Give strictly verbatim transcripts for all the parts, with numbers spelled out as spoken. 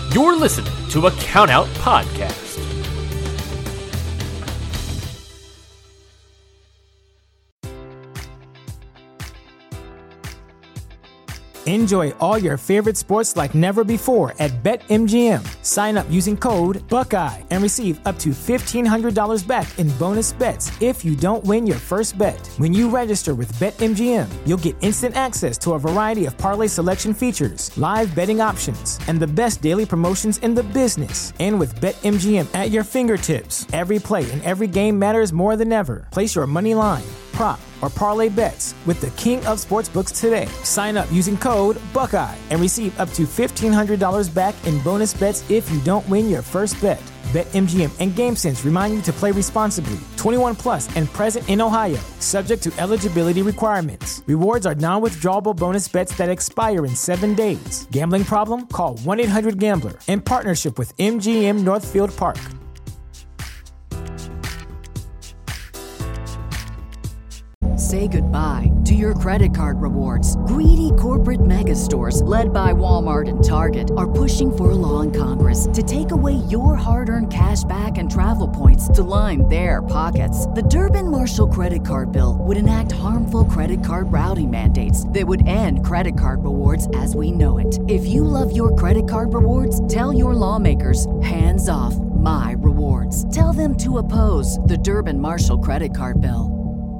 You're listening to a Countout Podcast. Enjoy all your favorite sports like never before at BetMGM. Sign up using code Buckeye and receive up to fifteen hundred dollars back in bonus bets if you don't win your first bet. When you register with BetMGM, you'll get instant access to a variety of parlay selection features, live betting options, and the best daily promotions in the business. And with BetMGM at your fingertips, every play and every game matters more than ever. Place your money line, prop, or parlay bets with the king of sportsbooks today. Sign up using code Buckeye and receive up to fifteen hundred dollars back in bonus bets if you don't win your first bet. BetMGM and GameSense remind you to play responsibly. twenty-one plus and present in Ohio, subject to eligibility requirements. Rewards are non-withdrawable bonus bets that expire in seven days. Gambling problem? Call one eight hundred gambler in partnership with M G M Northfield Park. Say goodbye to your credit card rewards. Greedy corporate mega stores, led by Walmart and Target, are pushing for a law in Congress to take away your hard-earned cash back and travel points to line their pockets. The Durbin-Marshall credit card bill would enact harmful credit card routing mandates that would end credit card rewards as we know it. If you love your credit card rewards, tell your lawmakers, hands off my rewards. Tell them to oppose the Durbin-Marshall credit card bill.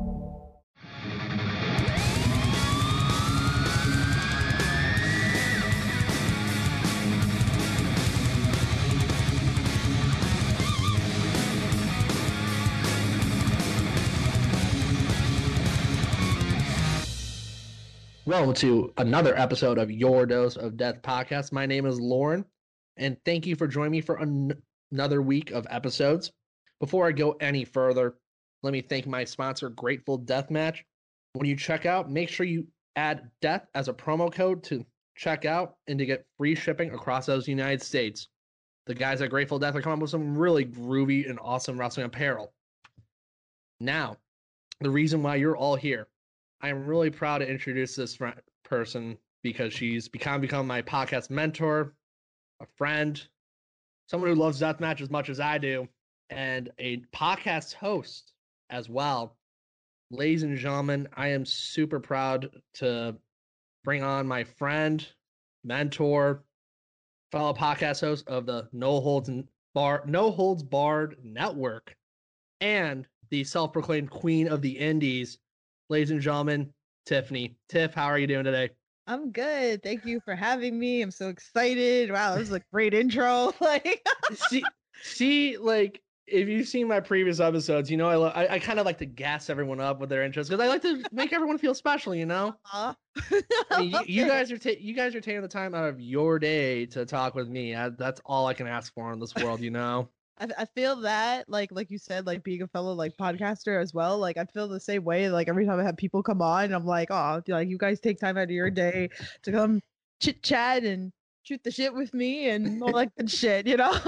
Welcome to another episode of Your Dose of Death podcast. My name is Lauren, and thank you for joining me for an- another week of episodes. Before I go any further, let me thank my sponsor, Grateful Deathmatch. When you check out, make sure you add death as a promo code to check out and to get free shipping across those United States. The guys at Grateful Death are coming up with some really groovy and awesome wrestling apparel. Now, the reason why you're all here. I'm really proud to introduce this fr- person because she's become become my podcast mentor, a friend, someone who loves deathmatch as much as I do, and a podcast host as well. Ladies and gentlemen, I am super proud to bring on my friend, mentor, fellow podcast host of the No Holds Bar No Holds Barred Network, and the self-proclaimed queen of the indies. Ladies and gentlemen, Tiffany. Tiff, how are you doing today? I'm good. Thank you for having me. I'm so excited. Wow, this is a great intro. Like, see, see, like if you've seen my previous episodes, you know I I, I kind of like to gas everyone up with their intros because I like to make everyone feel special. You know, uh, I mean, you, you guys are ta- you guys are taking the time out of your day to talk with me. I, that's all I can ask for in this world. You know. I, I feel that, like, like you said, like being a fellow like podcaster as well. Like, I feel the same way. Like every time I have people come on, I'm like, oh, like you guys take time out of your day to come chit chat and shoot the shit with me and all that good shit. You know.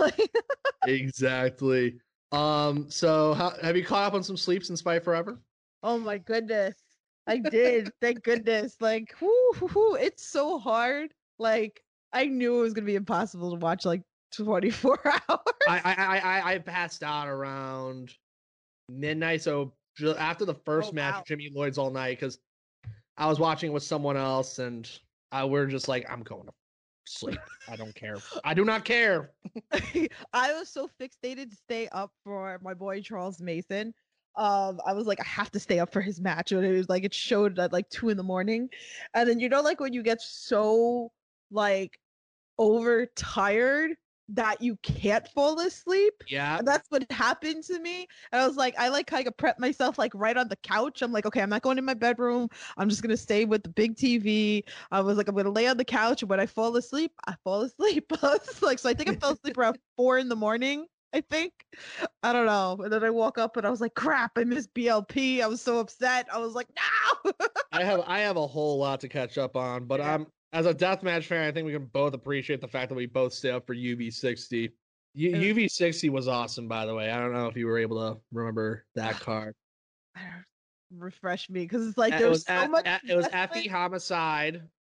Exactly. Um. So, how, have you caught up on some sleep since Fight Forever? Oh my goodness, I did. Thank goodness. Like, whoo, whoo, whoo, it's so hard. Like, I knew it was gonna be impossible to watch like twenty-four hours. I, I I I passed out around midnight. So after the first oh, match, wow. Jimmy Lloyd's all night because I was watching with someone else, and I we're just like, I'm going to sleep. I don't care. I do not care. I was so fixated to stay up for my boy Charles Mason. Um, I was like, I have to stay up for his match, and it was like it showed at like two in the morning, and then you know, like when you get so like overtired that you can't fall asleep. Yeah. And that's what happened to me. And I was like, I like kind of prep myself like right on the couch. I'm like, okay, I'm not going in my bedroom. I'm just gonna stay with the big T V. I was like, I'm gonna lay on the couch, and when I fall asleep, I fall asleep. like, so I think I fell asleep around four in the morning. I think. I don't know. And then I woke up and I was like, crap, I missed B L P. I was so upset. I was like, no. I have I have a whole lot to catch up on, but yeah. I'm as a deathmatch fan, I think we can both appreciate the fact that we both stay up for U V sixty. U- UV sixty was awesome, by the way. I don't know if you were able to remember that card. Refresh me, because it's like it there's was so at, much. At, it was Effie Homicide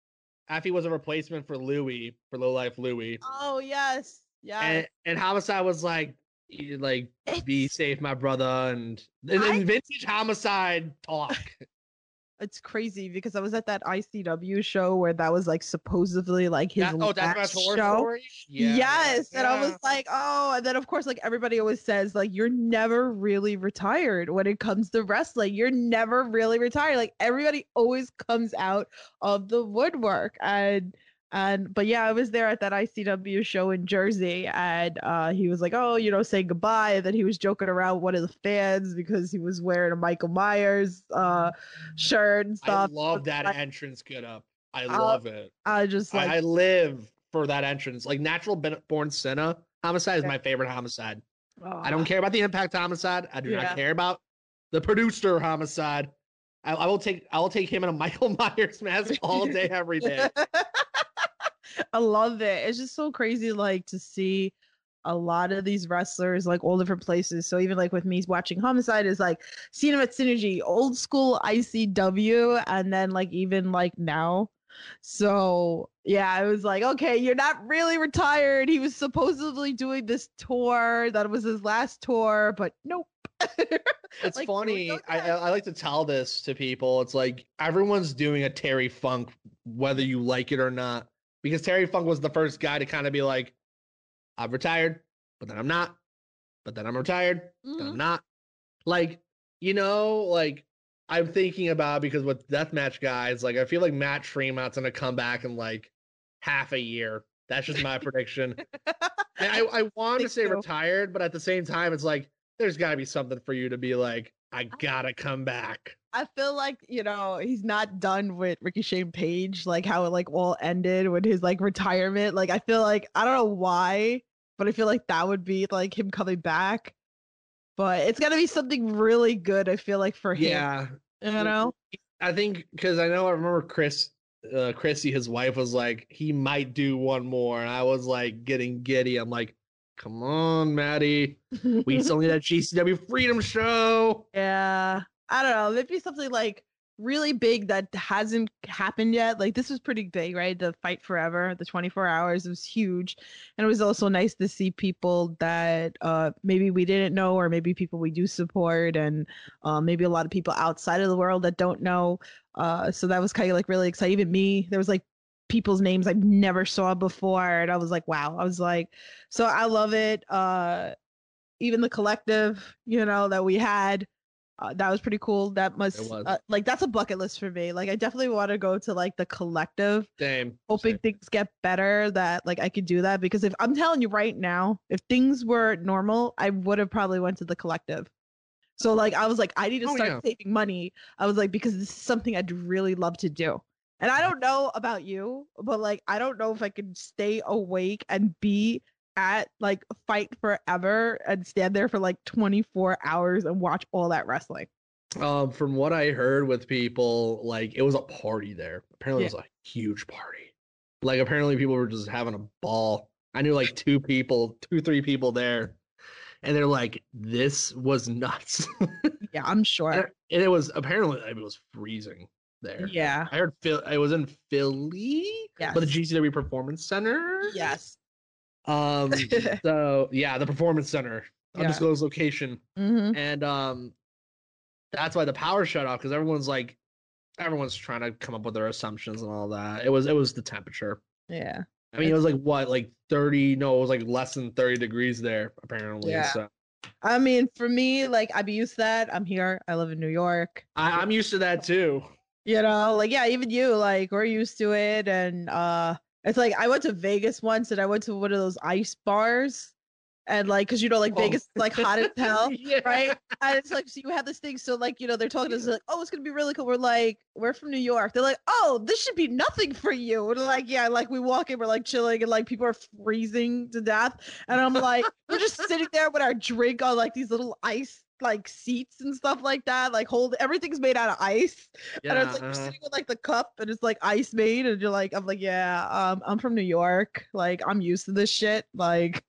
Effie was a replacement for Louie, for Low Life Louie. Oh yes, yes. And and Homicide was like, you- like be It's- safe, my brother, and and I- then vintage Homicide talk. It's crazy because I was at that I C W show where that was like supposedly like his That- oh, that's last my horror show. story. Yes, and I was yeah. like, oh, and then of course, like everybody always says, like you're never really retired when it comes to wrestling. You're never really retired. Like everybody always comes out of the woodwork, and and but yeah, I was there at that I C W show in Jersey, and uh, he was like, oh, you know, say goodbye, and then he was joking around with one of the fans because he was wearing a Michael Myers uh shirt and I stuff. love that Like, entrance get up. I Uh, love it. I just like I, I live for that entrance. Like Natural Ben- Born Sinner Homicide is Yeah. my favorite Homicide. I oh, don't care about the Impact Homicide. I do Yeah. not care about the producer Homicide. I, I will take I will take him in a Michael Myers mask all day, every day. I love it. It's just so crazy, like to see a lot of these wrestlers, like all different places. So even like with me watching Homicide is like seeing them at Synergy, old school I C W, and then like even like now. So yeah, I was like, okay, you're not really retired. He was supposedly doing this tour. That was his last tour, but nope. It's Like, funny. no I, I thanks. I like to tell this to people. It's like everyone's doing a Terry Funk, whether you like it or not, because Terry Funk was the first guy to kind of be like, I'm retired, but then I'm not, but then I'm retired, then Mhm. I'm not. Like, you know, like I'm thinking about, because with deathmatch guys, like I feel like Matt Tremont's gonna come back in like half a year. That's just my prediction. And I, I want to Think say so. retired, but at the same time, it's like there's got to be something for you to be like, I gotta come back. I feel like, you know, he's not done with Ricky Shane Page, like how it like all ended with his like retirement. Like I feel like I don't know why, but I feel like that would be like him coming back. But it's gotta be something really good, I feel like, for him. Yeah, You know? I think because I know I remember Chris, uh, Chrissy, his wife, was like he might do one more, and I was like getting giddy. I'm like, come on, Maddie, we still need that G C W Freedom Show. Yeah. I don't know. Maybe something like really big that hasn't happened yet. Like this was pretty big, right? The Fight Forever, the twenty-four hours, it was huge. And it was also nice to see people that uh maybe we didn't know, or maybe people we do support, and uh, maybe a lot of people outside of the world that don't know. Uh so that was kind of like really exciting. Even me, there was like people's names I never saw before, and I was like, wow. I was like, so I love it. Uh even the collective, you know, that we had. Uh, that was pretty cool. That must It was. uh, like that's a bucket list for me. Like I definitely want to go to like the collective, Same. hoping same. things get better. That like I could do that, because if I'm telling you right now, if things were normal, I would have probably went to the collective. So like I was like, I need to Oh, start yeah. saving money. I was like, because this is something I'd really love to do. And I don't know about you, but like I don't know if I can stay awake and be at like Fight Forever and stand there for like twenty-four hours and watch all that wrestling. Um, from what I heard with people, like it was a party there. Apparently, Yeah. it was a huge party. Like apparently, people were just having a ball. I knew like two people, two three people there, and they're like, "This was nuts." Yeah, I'm sure. and and it was apparently it was freezing there. Yeah. I heard Phil. I was in Philly, Yes. but the G C W Performance Center. Yes. Um. so yeah, the Performance Center, Yeah. undisclosed location. Mm-hmm. And um that's why the power shut off, because everyone's like everyone's trying to come up with their assumptions and all that. It was it was the temperature. Yeah. I mean, it was like what, like thirty, no, it was like less than thirty degrees there, apparently. Yeah. So I mean, for me, like I'd be used to that. I'm here. I live in New York. I, I'm used to that too. You know, like yeah, even you, like we're used to it. And uh it's like I went to Vegas once, and I went to one of those ice bars. And like, cause you know, like Oh. Vegas is like hot as hell, Yeah. right? And it's like, so you have this thing. So like, you know, they're talking to us like, oh, it's gonna be really cool. We're like, we're from New York. They're like, oh, this should be nothing for you. And like, yeah, like we walk in, we're like chilling, and like people are freezing to death. And I'm like, we're just sitting there with our drink on like these little ice like seats and stuff like that. Like hold everything's made out of ice. Yeah, And it's like you're uh-huh. sitting with like the cup, and it's like ice made, and you're like, I'm like, yeah, um, I'm from New York. Like I'm used to this shit. Like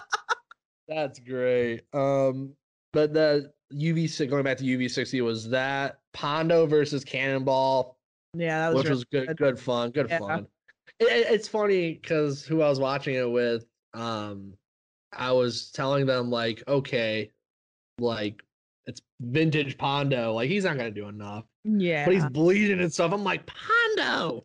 That's great. Um, but the U V six, going back to U V sixty, was that Pondo versus Cannonball, yeah, that was which really was good, good. good fun, good Yeah. fun. it, it's funny because who I was watching it with, um, I was telling them like, okay, like it's vintage Pondo, like he's not gonna do enough, Yeah. but he's bleeding and stuff. I'm like, Pondo,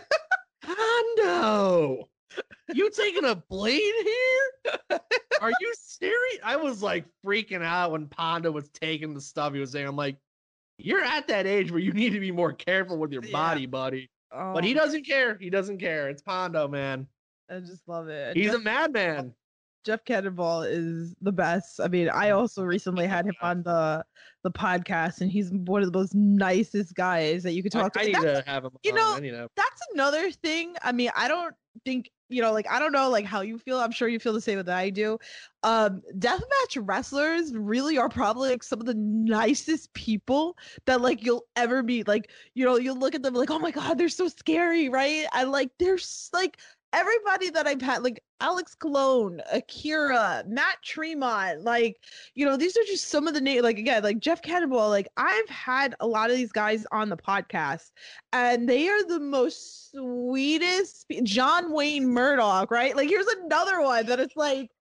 Pondo, you taking a blade here? Are you serious? I was like freaking out when Pondo was taking the stuff he was saying. I'm like, you're at that age where you need to be more careful with your Yeah. body, buddy. Oh, But he doesn't care. He doesn't care. It's Pondo, man. I just love it. He's Jeff, a madman. Jeff Cannonball is the best. I mean, I also recently had him on the the podcast, and he's one of the most nicest guys that you could talk I, I to. need That's, to have him. you on. know, I need to. that's another thing. I mean, I don't think, you know, like I don't know like how you feel. I'm sure you feel the same way that I do. Um, deathmatch wrestlers really are probably like some of the nicest people that like you'll ever meet. Like, you know, you'll look at them like, oh my god, they're so scary, right? I like they're s- like everybody that I've had, like Alex Colon, Akira, Matt Tremont, like, you know, these are just some of the names. Like again, like Jeff Cannonball. Like I've had a lot of these guys on the podcast, and they are the most sweetest. pe- John Wayne Murdoch, right? Like here's another one that it's like,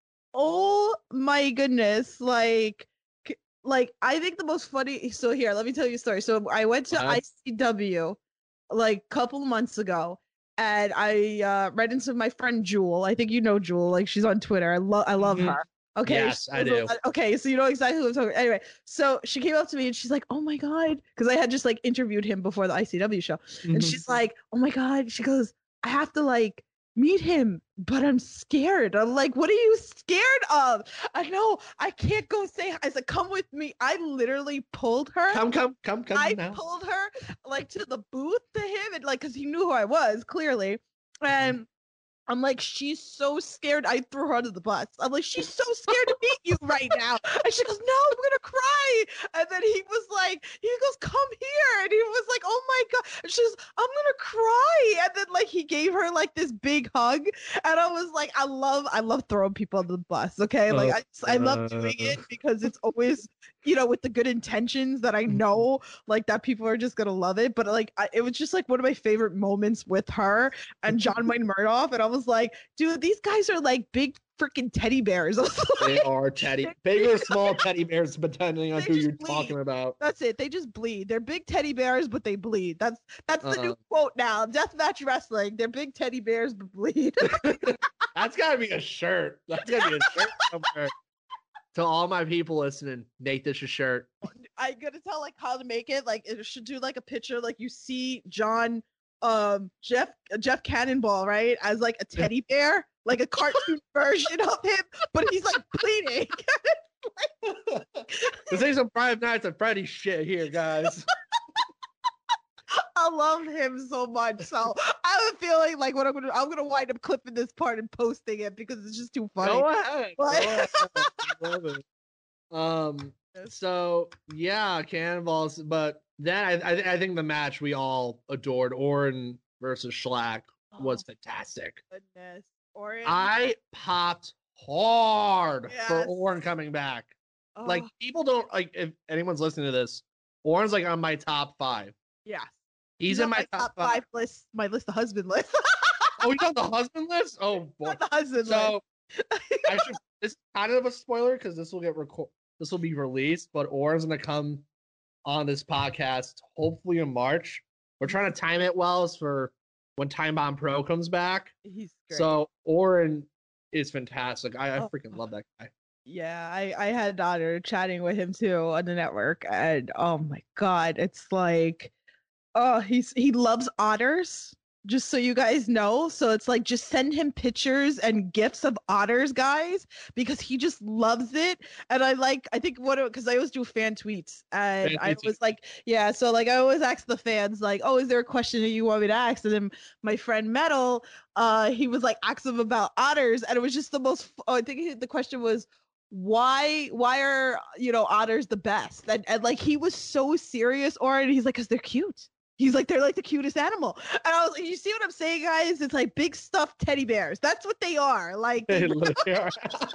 oh my goodness, like. c- Like I think the most funny. So here, let me tell you a story. So I went to Uh-huh. I C W like a couple months ago, and I uh, ran into my friend Jewel. I think you know Jewel. Like she's on Twitter. I love I love Mhm. her. Okay. Yes, she I was a- do. Okay, so you know exactly who I'm talking. Anyway, so she came up to me and she's like, "Oh my god," because I had just like interviewed him before the I C W show, and Mhm. she's like, "Oh my god," she goes, "I have to like meet him, but I'm scared." I'm like, "What are you scared of?" I know I can't go say. I said, "Come with me." I literally pulled her. Come, come, come, come I now. pulled her like to the booth to him, and like because he knew who I was clearly, and I'm like, she's so scared. I threw her under the bus. I'm like, she's so scared to meet you right now. And she goes, no, I'm gonna cry. And then he was like, he goes, come here. And he was like, oh my god. And she goes, I'm gonna cry. And then like he gave her like this big hug. And I was like, I love, I love throwing people under the bus. Okay, like I, just, I love doing it because it's always, you know, with the good intentions that I know like that people are just gonna love it. But like, I, it was just like one of my favorite moments with her and John Wayne Murdoch. And I was like, dude, these guys are like big freaking teddy bears. I was They like, are teddy, big or small teddy bears, depending on They who just you're bleed. talking about. that's it. They just bleed. They're big teddy bears, but they bleed. That's that's the new Uh-uh. quote now. Deathmatch wrestling. They're big teddy bears, but bleed. That's gotta be a shirt. That's gotta be a shirt somewhere. To all my people listening, make this a shirt. I gotta tell like how to make it. Like it should do like a picture, like you see John, um, Jeff, Jeff Cannonball, right, as like a teddy bear, like a cartoon version of him, but he's like bleeding. This ain't some Five Nights at Freddy's shit here, guys. I love him so much. So I have a feeling like what I'm gonna I'm gonna wind up clipping this part and posting it because it's just too funny. Go ahead. Go What? ahead. I love it. Um. So yeah, Cannonballs. But then I, I, I think the match we all adored, Orin versus Schlack, was fantastic. Goodness. Orin. I popped hard for Yes. Orin coming back. Oh, Like people don't like if anyone's listening to this. Orin's like on my top five. yes. He's on in my, top, five. five list. My list, the husband list. Oh, he's on the husband list. Oh boy. Not the husband So list. I should. This is kind of a spoiler because this will get record. This will be released, but Orin's gonna come on this podcast hopefully in March. We're trying to time it well for when Time Bomb Pro comes back. He's great. So Orin is fantastic. I, I Oh. freaking love that guy. Yeah, I I had the honor chatting with him too on the network, and oh my god, it's like, oh, he's he loves otters. Just so you guys know, so it's like just send him pictures and gifs of otters, guys, because he just loves it. And I like, I think what because I always do fan tweets, and Fan I tweets. was like, yeah, so like I always ask the fans, like, oh, is there a question that you want me to ask? And then my friend Metal, uh, he was like, ask him about otters, and it was just the most. f- Oh, I think he- the question was, why why are you know otters the best? And, and like he was so serious, or and he's like, because they're cute. He's like, they're like the cutest animal. And I was like, you see what I'm saying, guys? It's like big stuffed teddy bears. That's what they are. Like, They literally are.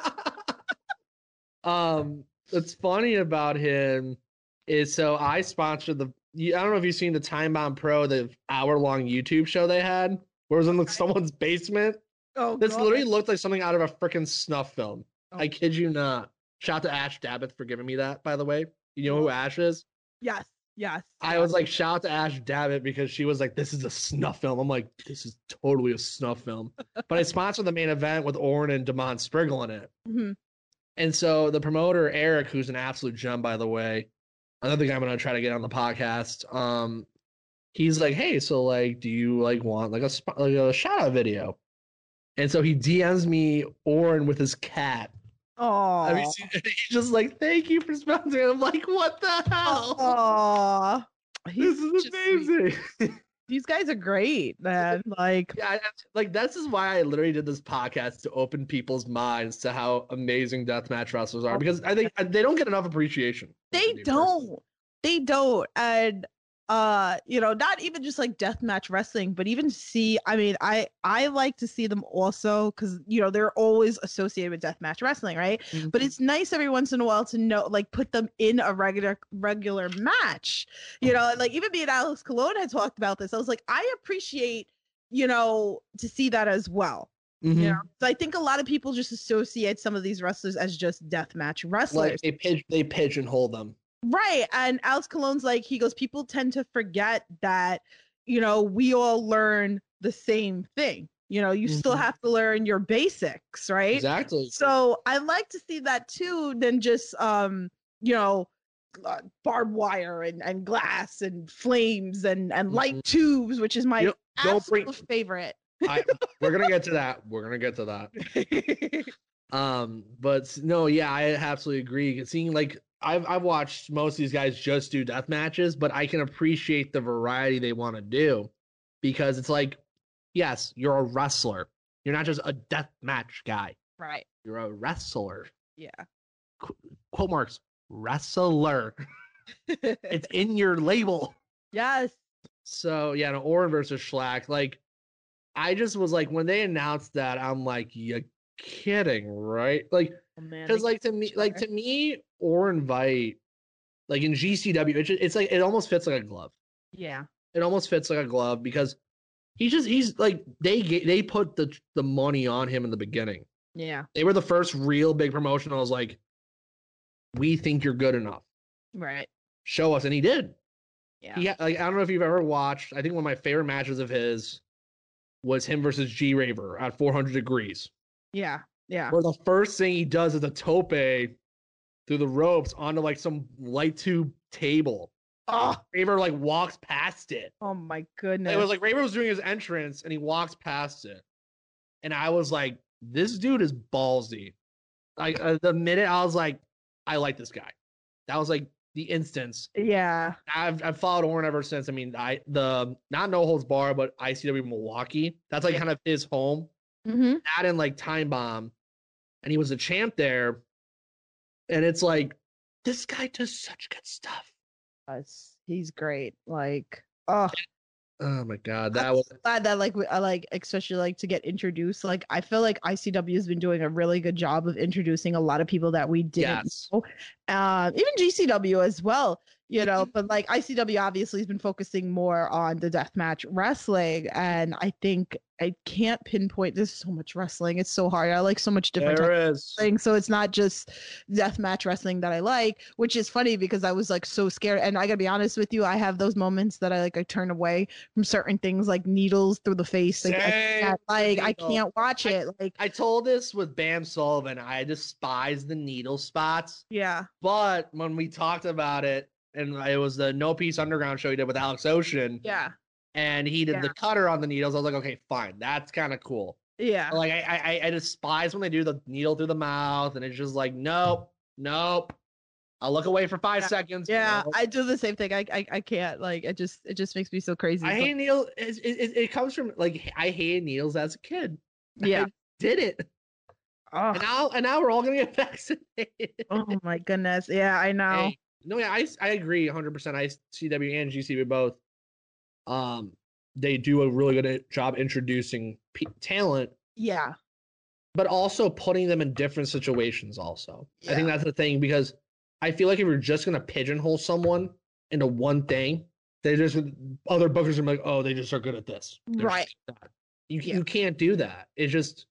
um, what's funny about him is so I sponsored the. I don't know if you've seen the Time Bomb Pro, the hour long YouTube show they had where it was in like, someone's basement. Oh, This God. literally looked like something out of a freaking snuff film. Oh. I kid you not. Shout out to Ash Dabbit for giving me that, by the way. You know who Ash is? Yes, yes. I yes. was like, shout out to Ash Dabbit because she was like, this is a snuff film. I'm like, this is totally a snuff film. But I sponsored the main event with Orin and Damon Spriggle in it. Mm-hmm. And so the promoter, Eric, who's an absolute gem, by the way, another guy I'm going to try to get on the podcast. Um, he's like, hey, so like, do you like want like a, sp- like a shout out video? And so he D Ms me Orin with his cat. Oh. Have you seen it? He's just like, thank you for sponsoring. I'm like, what the hell? Oh. This is amazing. These guys are great, man. Like, Yeah, I, like this is why I literally did this podcast to open people's minds to how amazing deathmatch wrestlers are because I think they don't get enough appreciation. they Me don't. personally. They don't. And uh, you know, not even just like deathmatch wrestling, but even see, I mean, I I like to see them also because you know they're always associated with deathmatch wrestling, right? Mm-hmm. But it's nice every once in a while to know, like, put them in a regular regular match. You know, like even me and Alex Colon had talked about this. I was like, I appreciate, you know, to see that as well. Mhm. You know, so I think a lot of people just associate some of these wrestlers as just deathmatch wrestlers. Like they pig- they pigeonhole them. Right. And Alex Colon's like, he goes, people tend to forget that, you know, we all learn the same thing. You know, you still Mhm. have to learn your basics, right? Exactly. So I like to see that too, than just, um, you know, uh, barbed wire and, and glass and flames and, and light Mhm. tubes, which is my You don't absolute bring- favorite. I, we're gonna get to that. We're gonna get to that. Um, but no, yeah, I absolutely agree. Seeing like I've I've watched most of these guys just do death matches, but I can appreciate the variety they want to do because it's like, yes, you're a wrestler. You're not just a death match guy. Right. You're a wrestler. Yeah. Qu- quote marks wrestler. It's in your label. Yes. So yeah, no, Orin versus Schlack. Like, I just was like, when they announced that, I'm like, you kidding, right? Like, Oh, man, because they- like to me, like to me, Orin Vite, like in G C W, it's, just, it's like it almost fits like a glove. yeah. It almost fits like a glove because he's just he's like they ga- they put the the money on him in the beginning. Yeah. They were the first real big promotion. I was like, we think you're good enough. Right. Show us, and he did. Yeah. Yeah, like I don't know if you've ever watched. I think one of my favorite matches of his was him versus G Raver at four hundred degrees. Yeah. Yeah. Where the first thing he does is a tope through the ropes onto like some light tube table. Oh, Raver like walks past it. Oh my goodness. It was like Raver was doing his entrance and he walks past it, and I was like, "This dude is ballsy." Like uh, the minute I was like, "I like this guy," that was like the instance. yeah. I've I've followed Orin ever since. I mean, I the not No Holds Bar, but I C W Milwaukee. That's like Yeah. kind of his home. Mm-hmm. That and like Time Bomb, and he was a champ there. And it's like, this guy does such good stuff. He's great. Like, oh, Oh my god, that I'm was glad that like we, I like especially like to get introduced. Like, I feel like I C W has been doing a really good job of introducing a lot of people that we didn't yes. know. Uh, even G C W as well. You know, but like I C W obviously has been focusing more on the deathmatch wrestling, and I think I can't pinpoint. There's so much wrestling; it's so hard. I like so much different. There types of is. wrestling, so it's not just deathmatch wrestling that I like, which is funny because I was like so scared. And I gotta be honest with you, I have those moments that I like I turn away from certain things, like needles through the face. Like, I Same. can't, like I Needle. can't watch I- it. Like, I told this with Bam Sullivan. I despise the needle spots. yeah, But when we talked about it, and it was the No Peace Underground show he did with Alex Ocean, yeah, and he did Yeah. the cutter on the needles, I was like, okay, fine, that's kind of cool. yeah. Like I, I I despise when they do the needle through the mouth, and it's just like, nope, nope. I'll look away for five Yeah. seconds. Yeah, Nope. I do the same thing. I, I I can't like it. Just it just makes me so crazy. I but- hate needles. It, it, it comes from like I hated needles as a kid. Yeah. I did it, Oh, and now and now we're all gonna get vaccinated. oh my goodness. Yeah, I know. Hey, no, yeah, I I agree one hundred percent. I C W and G C W both. Um, they do a really good job introducing p- talent, Yeah. but also putting them in different situations. Also, I think Yeah. that's the thing because I feel like if you're just gonna pigeonhole someone into one thing, they just other bookers are like, oh, they just are good at this. They're Right. just like that. You Yeah. you can't do that. It's just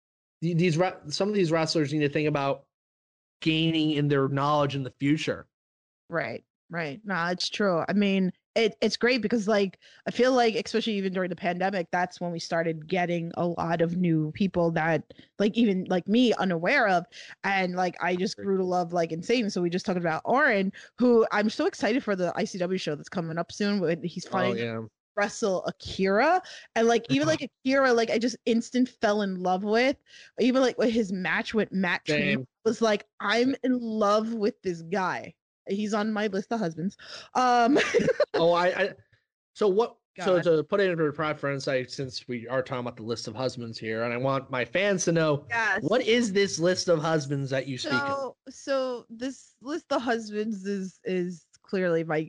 these some of these wrestlers need to think about gaining in their knowledge in the future. Right, right. No, it's true. I mean, it, it's great because like I feel like especially even during the pandemic, that's when we started getting a lot of new people that like even like me unaware of. And like I just grew to love like Insane. So we just talked about Orin, who I'm so excited for the I C W show that's coming up soon. When he's fighting Oh, yeah. wrestle Akira. And like even like Akira, like I just instant fell in love with. Even like with his match with Matt Tremont was like, I'm in love with this guy. He's on my list of husbands. Um oh, I, I so what God. so to put it into preference, I since we are talking about the list of husbands here, and I want my fans to know yes. what is this list of husbands that you speak so, of? So this list of husbands is is clearly my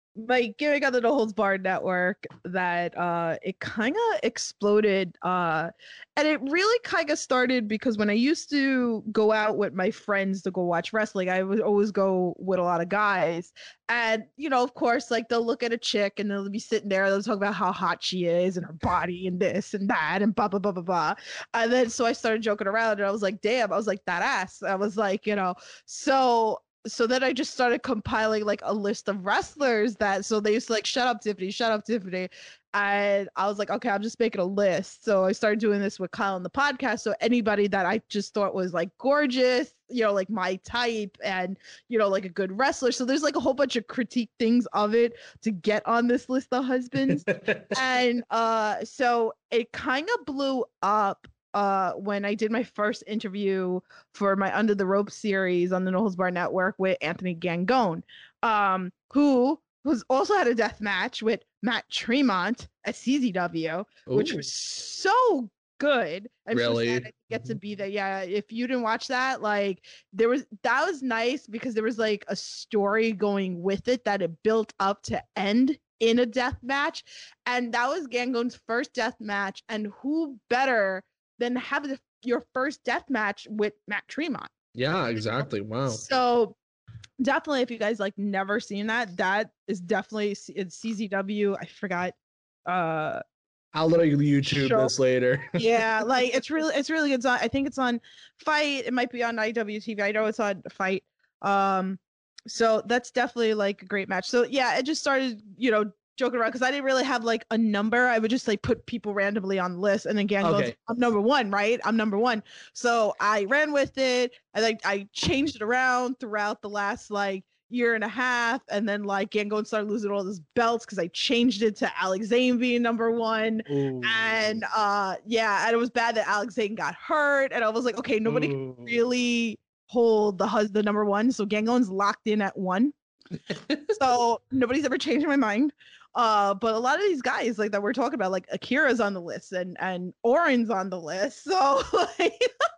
my gimmick on the No Holds Barred network that uh it kind of exploded uh and it really kind of started because when I used to go out with my friends to go watch wrestling, I would always go with a lot of guys, and you know of course like they'll look at a chick and they'll be sitting there, they'll talk about how hot she is and her body and this and that and blah blah blah blah blah, and then so I started joking around and I was like, damn, I was like, that ass. I was like, you know, so so then I just started compiling like a list of wrestlers that, so they used to like, shut up, Tiffany, shut up, Tiffany. And I was like, okay, I'm just making a list. So I started doing this with Kyle on the podcast. So anybody that I just thought was like gorgeous, you know, like my type and, you know, like a good wrestler. So there's like a whole bunch of critique things of it to get on this list of husbands. And uh, so it kind of blew up uh when I did my first interview for my Under the Rope series on the No Holds Barred network with Anthony Gangone, um who was also had a death match with Matt Tremont at C Z W, Ooh. Which was so good. I'm really? so sad I didn't get to be there. Yeah, if you didn't watch that, like there was that was nice because there was like a story going with it that it built up to end in a death match, and that was Gangone's first death match, and who better than have the, your first death match with Matt Tremont. Yeah, exactly. Wow. So definitely, if you guys like never seen that, that is definitely it's C Z W. I forgot. Uh, I'll literally YouTube show. This later. Yeah, like it's really it's really good. I think it's on Fight. It might be on I W T V. I know it's on Fight. Um, so that's definitely like a great match. So yeah, it just started, you know, joking around because I didn't really have like a number. I would just like put people randomly on the list, and then Gang okay. goes, I'm number one, right? I'm number one. So I ran with it. I like I changed it around throughout the last like year and a half, and then like Gangone started losing all his belts because I changed it to Alex Zane being number one. Ooh. And uh yeah, and it was bad that Alex Zane got hurt, and I was like, okay, nobody Ooh. Can really hold the hus the number one, so Gangone's locked in at one. So nobody's ever changed my mind. Uh, but a lot of these guys like that we're talking about, like Akira's on the list and and Orin's on the list. So like,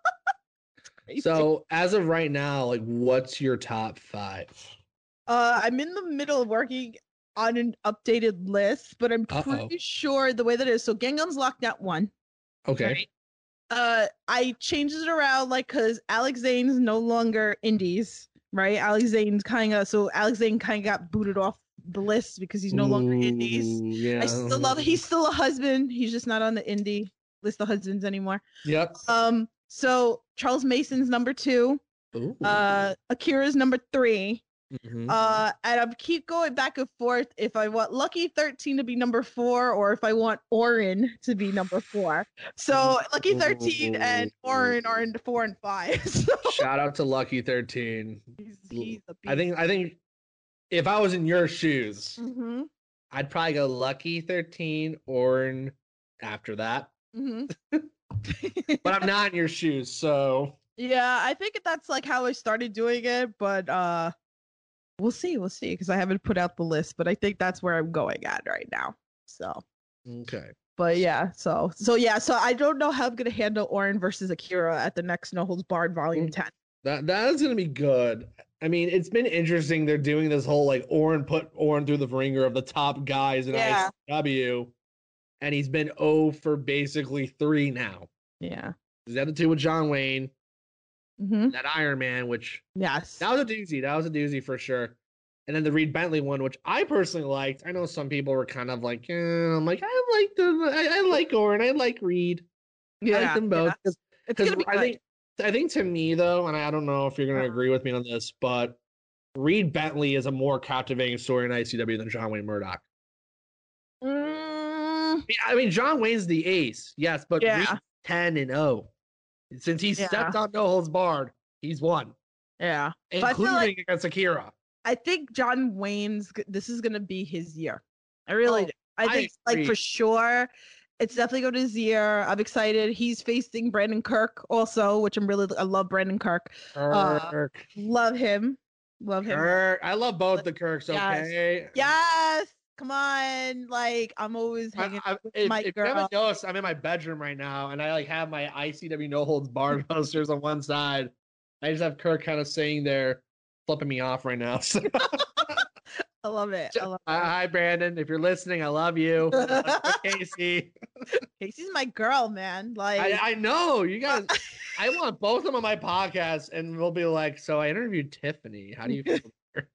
so as of right now, like what's your top five? Uh, I'm in the middle of working on an updated list, but I'm pretty Uh-oh. sure the way that it is. So Gangone's locked at one. Okay. Right? Uh, I changed it around like because Alex Zane's no longer indies, right? Alex Zane's kind of so Alex Zane kind of got booted off the list because he's no Ooh, longer indies. Yeah. I still love he's still a husband. He's just not on the indie list of husbands anymore. Yep. Um, so Charles Mason's number two. Ooh. Uh, Akira's number three. Mm-hmm. Uh, and I keep going back and forth if I want Lucky thirteen to be number four or if I want Orin to be number four. So Lucky thirteen and Orin are in four and five. So. Shout out to Lucky thirteen. He's, he's a beast. I think I think if I was in your shoes, mm-hmm. I'd probably go Lucky thirteen, Orin after that. Mm-hmm. But I'm not in your shoes, so yeah, I think that's like how I started doing it, but uh we'll see, we'll see, because I haven't put out the list, but I think that's where I'm going at right now. So okay. But yeah, so so yeah, so I don't know how I'm gonna handle Orin versus Akira at the next No Holds Barred Volume ten. That that is gonna be good. I mean, it's been interesting. They're doing this whole like Orin put Orin through the ringer of the top guys in yeah. I C W, and he's been oh for basically three now. Yeah, he's had the two with John Wayne. Mm-hmm. That Iron Man, which yes, that was a doozy. That was a doozy for sure. And then the Reed Bentley one, which I personally liked. I know some people were kind of like, eh, I'm like, I like the, I, I like Orin, I like Reed. Yeah, I like them both. yeah. It's gonna be I good. think, I think to me though, and I don't know if you're gonna Uh-huh. agree with me on this, but Reed Bentley is a more captivating story in I C W than John Wayne Murdoch. Mm, I mean, John Wayne's the ace, yes, but Yeah. Reed's ten and oh. Since he Yeah. stepped on No Holds Barred, he's won, yeah. But I feel including like against Akira. I think John Wayne's g- this is gonna be his year. I really Oh, do. I I think like for agree. sure it's definitely going to his year. I'm excited. He's facing Brandon Kirk also, which I'm really I love Brandon Kirk. Uh, Kirk. Love him. Love him. Kirk. I love both the Kirks, Yes. okay? Yes. Come on. Like I'm always I, hanging I, with if, my if you girl. haven't noticed, I'm in my bedroom right now, and I like have my I C W No Holds Barred posters on one side. I just have Kirk kind of sitting there, flipping me off right now. So, I love it. I love it. hi, Brandon. If you're listening, I love you. I love Casey. Casey's my girl, man. Like I, I know you guys. I want both of them on my podcast, and we'll be like, "So I interviewed Tiffany. How do you feel?"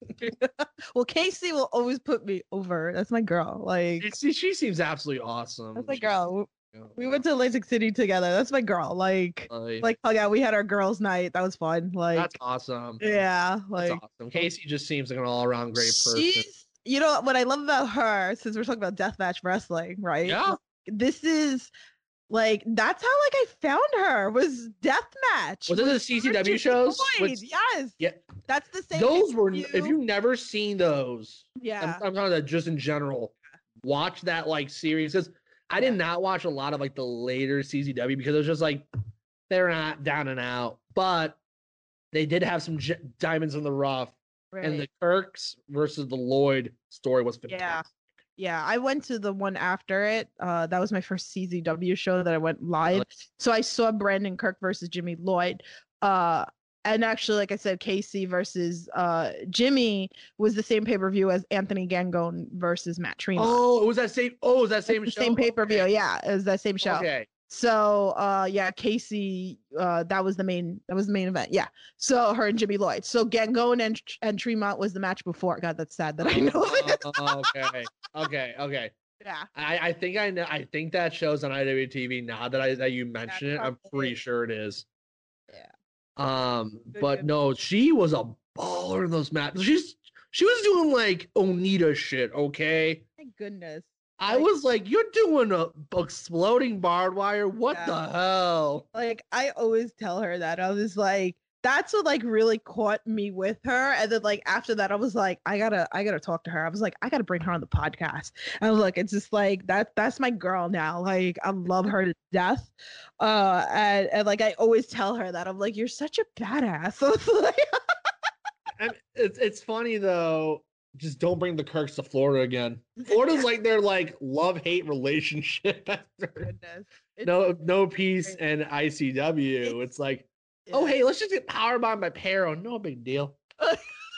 well, Casey will always put me over. That's my girl. Like she, she seems absolutely awesome. that's my She's- girl. We went to Atlantic City together. That's my girl. Like Like, like hung out. We had our girls' night. That was fun. Like that's awesome. yeah, That's like awesome. Casey just seems like an all-around great person. she's you know what I love about her, since we're talking about deathmatch wrestling, right? Yeah. This is like that's how like I found her was deathmatch. Was it the C C W shows? Lloyd, Was- yes. Yeah. That's the same. Those were, pay-per-view. if you've never seen those, yeah. I'm, I'm talking about just in general, watch that like series. Because I did Yeah. not watch a lot of like the later C C W because it was just like they're not down and out, but they did have some j- diamonds in the rough. right. And the Kirks versus the Lloyd story was Yeah. fantastic. Yeah, I went to the one after it. Uh, that was my first C Z W show that I went live. So I saw Brandon Kirk versus Jimmy Lloyd. Uh, and actually, like I said, Casey versus uh, Jimmy was the same pay per view as Anthony Gangone versus Matt Tremont. Oh, it was that same. Oh, it was that same the show. same pay per view. Okay. Yeah, it was that same show. Okay. So uh yeah, Casey, uh that was the main that was the main event. Yeah. So her and Jimmy Lloyd. So Gangone and and Tremont was the match before. God, that's sad that I know it. Oh, okay. Okay. Okay. Yeah. I, I think I know. I think that shows on I W T V now that I that you mention it. I'm probably pretty is. sure it is. Yeah. Um, Good, but good. no, she was a baller in those matches. She's she was doing like Onita shit. Okay, Thank goodness. I Like- was like, you're doing a exploding barbed wire. What Yeah. the hell? Like I always tell her that. I was like, that's what like really caught me with her. And then like after that, I was like, I gotta, I gotta talk to her. I was like, I gotta bring her on the podcast. And look, it's just like that. That's my girl now. Like I love her to death. Uh, and and like I always tell her that. I'm like, you're such a badass. So it's like, And it's it's funny though. Just don't bring the Kirks to Florida again. Florida's like their like love hate relationship. After goodness. It's- no no peace and I C W. It's- It's like, oh yeah. hey, let's just get powerbombed by Pero. No big deal. I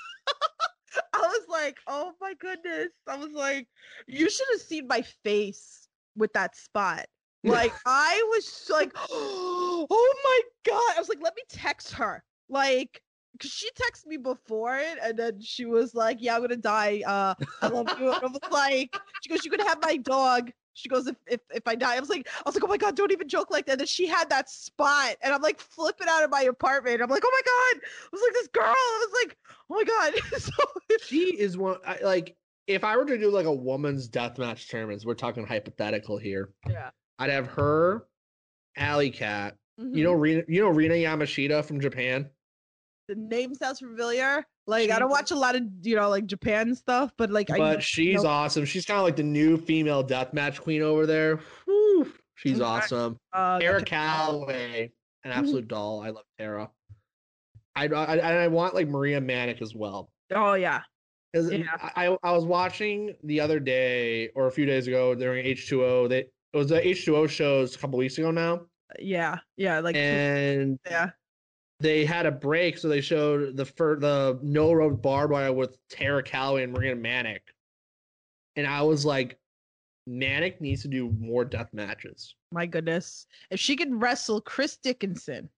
was like, oh my goodness. I was like, you should have seen my face with that spot. Like, I was like, oh my God. I was like, let me text her. Like, because she texted me before it, and then she was like, yeah, I'm going to die. Uh, I love you. And I was like, she goes, you're going to have my dog. She goes, if, if if I die, I was like, I was like, oh my God, don't even joke like that. And then she had that spot, and I'm like flipping out of my apartment. I'm like, oh my God. I was like, this girl. I was like, oh my God. so She is one I, like if I were to do like a woman's deathmatch tournaments, we're talking hypothetical here. yeah. I'd have her, Alley Cat. Mm-hmm. You know Rina, you know Rina Yamashita from Japan. the name sounds familiar. Like I She- don't watch a lot of you know like Japan stuff, but like I But she's know- awesome. She's kind of like the new female deathmatch queen over there. Whew, she's Okay. awesome. uh, Tara gotcha. Calloway, an Mhm. absolute doll. I love Tara. I, I I want like Maria Manic as well. Oh yeah. 'Cause Yeah. I, I was watching the other day or a few days ago during H two O. They it was the H two O shows a couple weeks ago now, Yeah. Yeah. Like and yeah. they had a break, so they showed the fir- the no rope barbed wire with Tara Calloway and Maria Manic, and I was like, Manic needs to do more death matches. My goodness. If she could wrestle Chris Dickinson,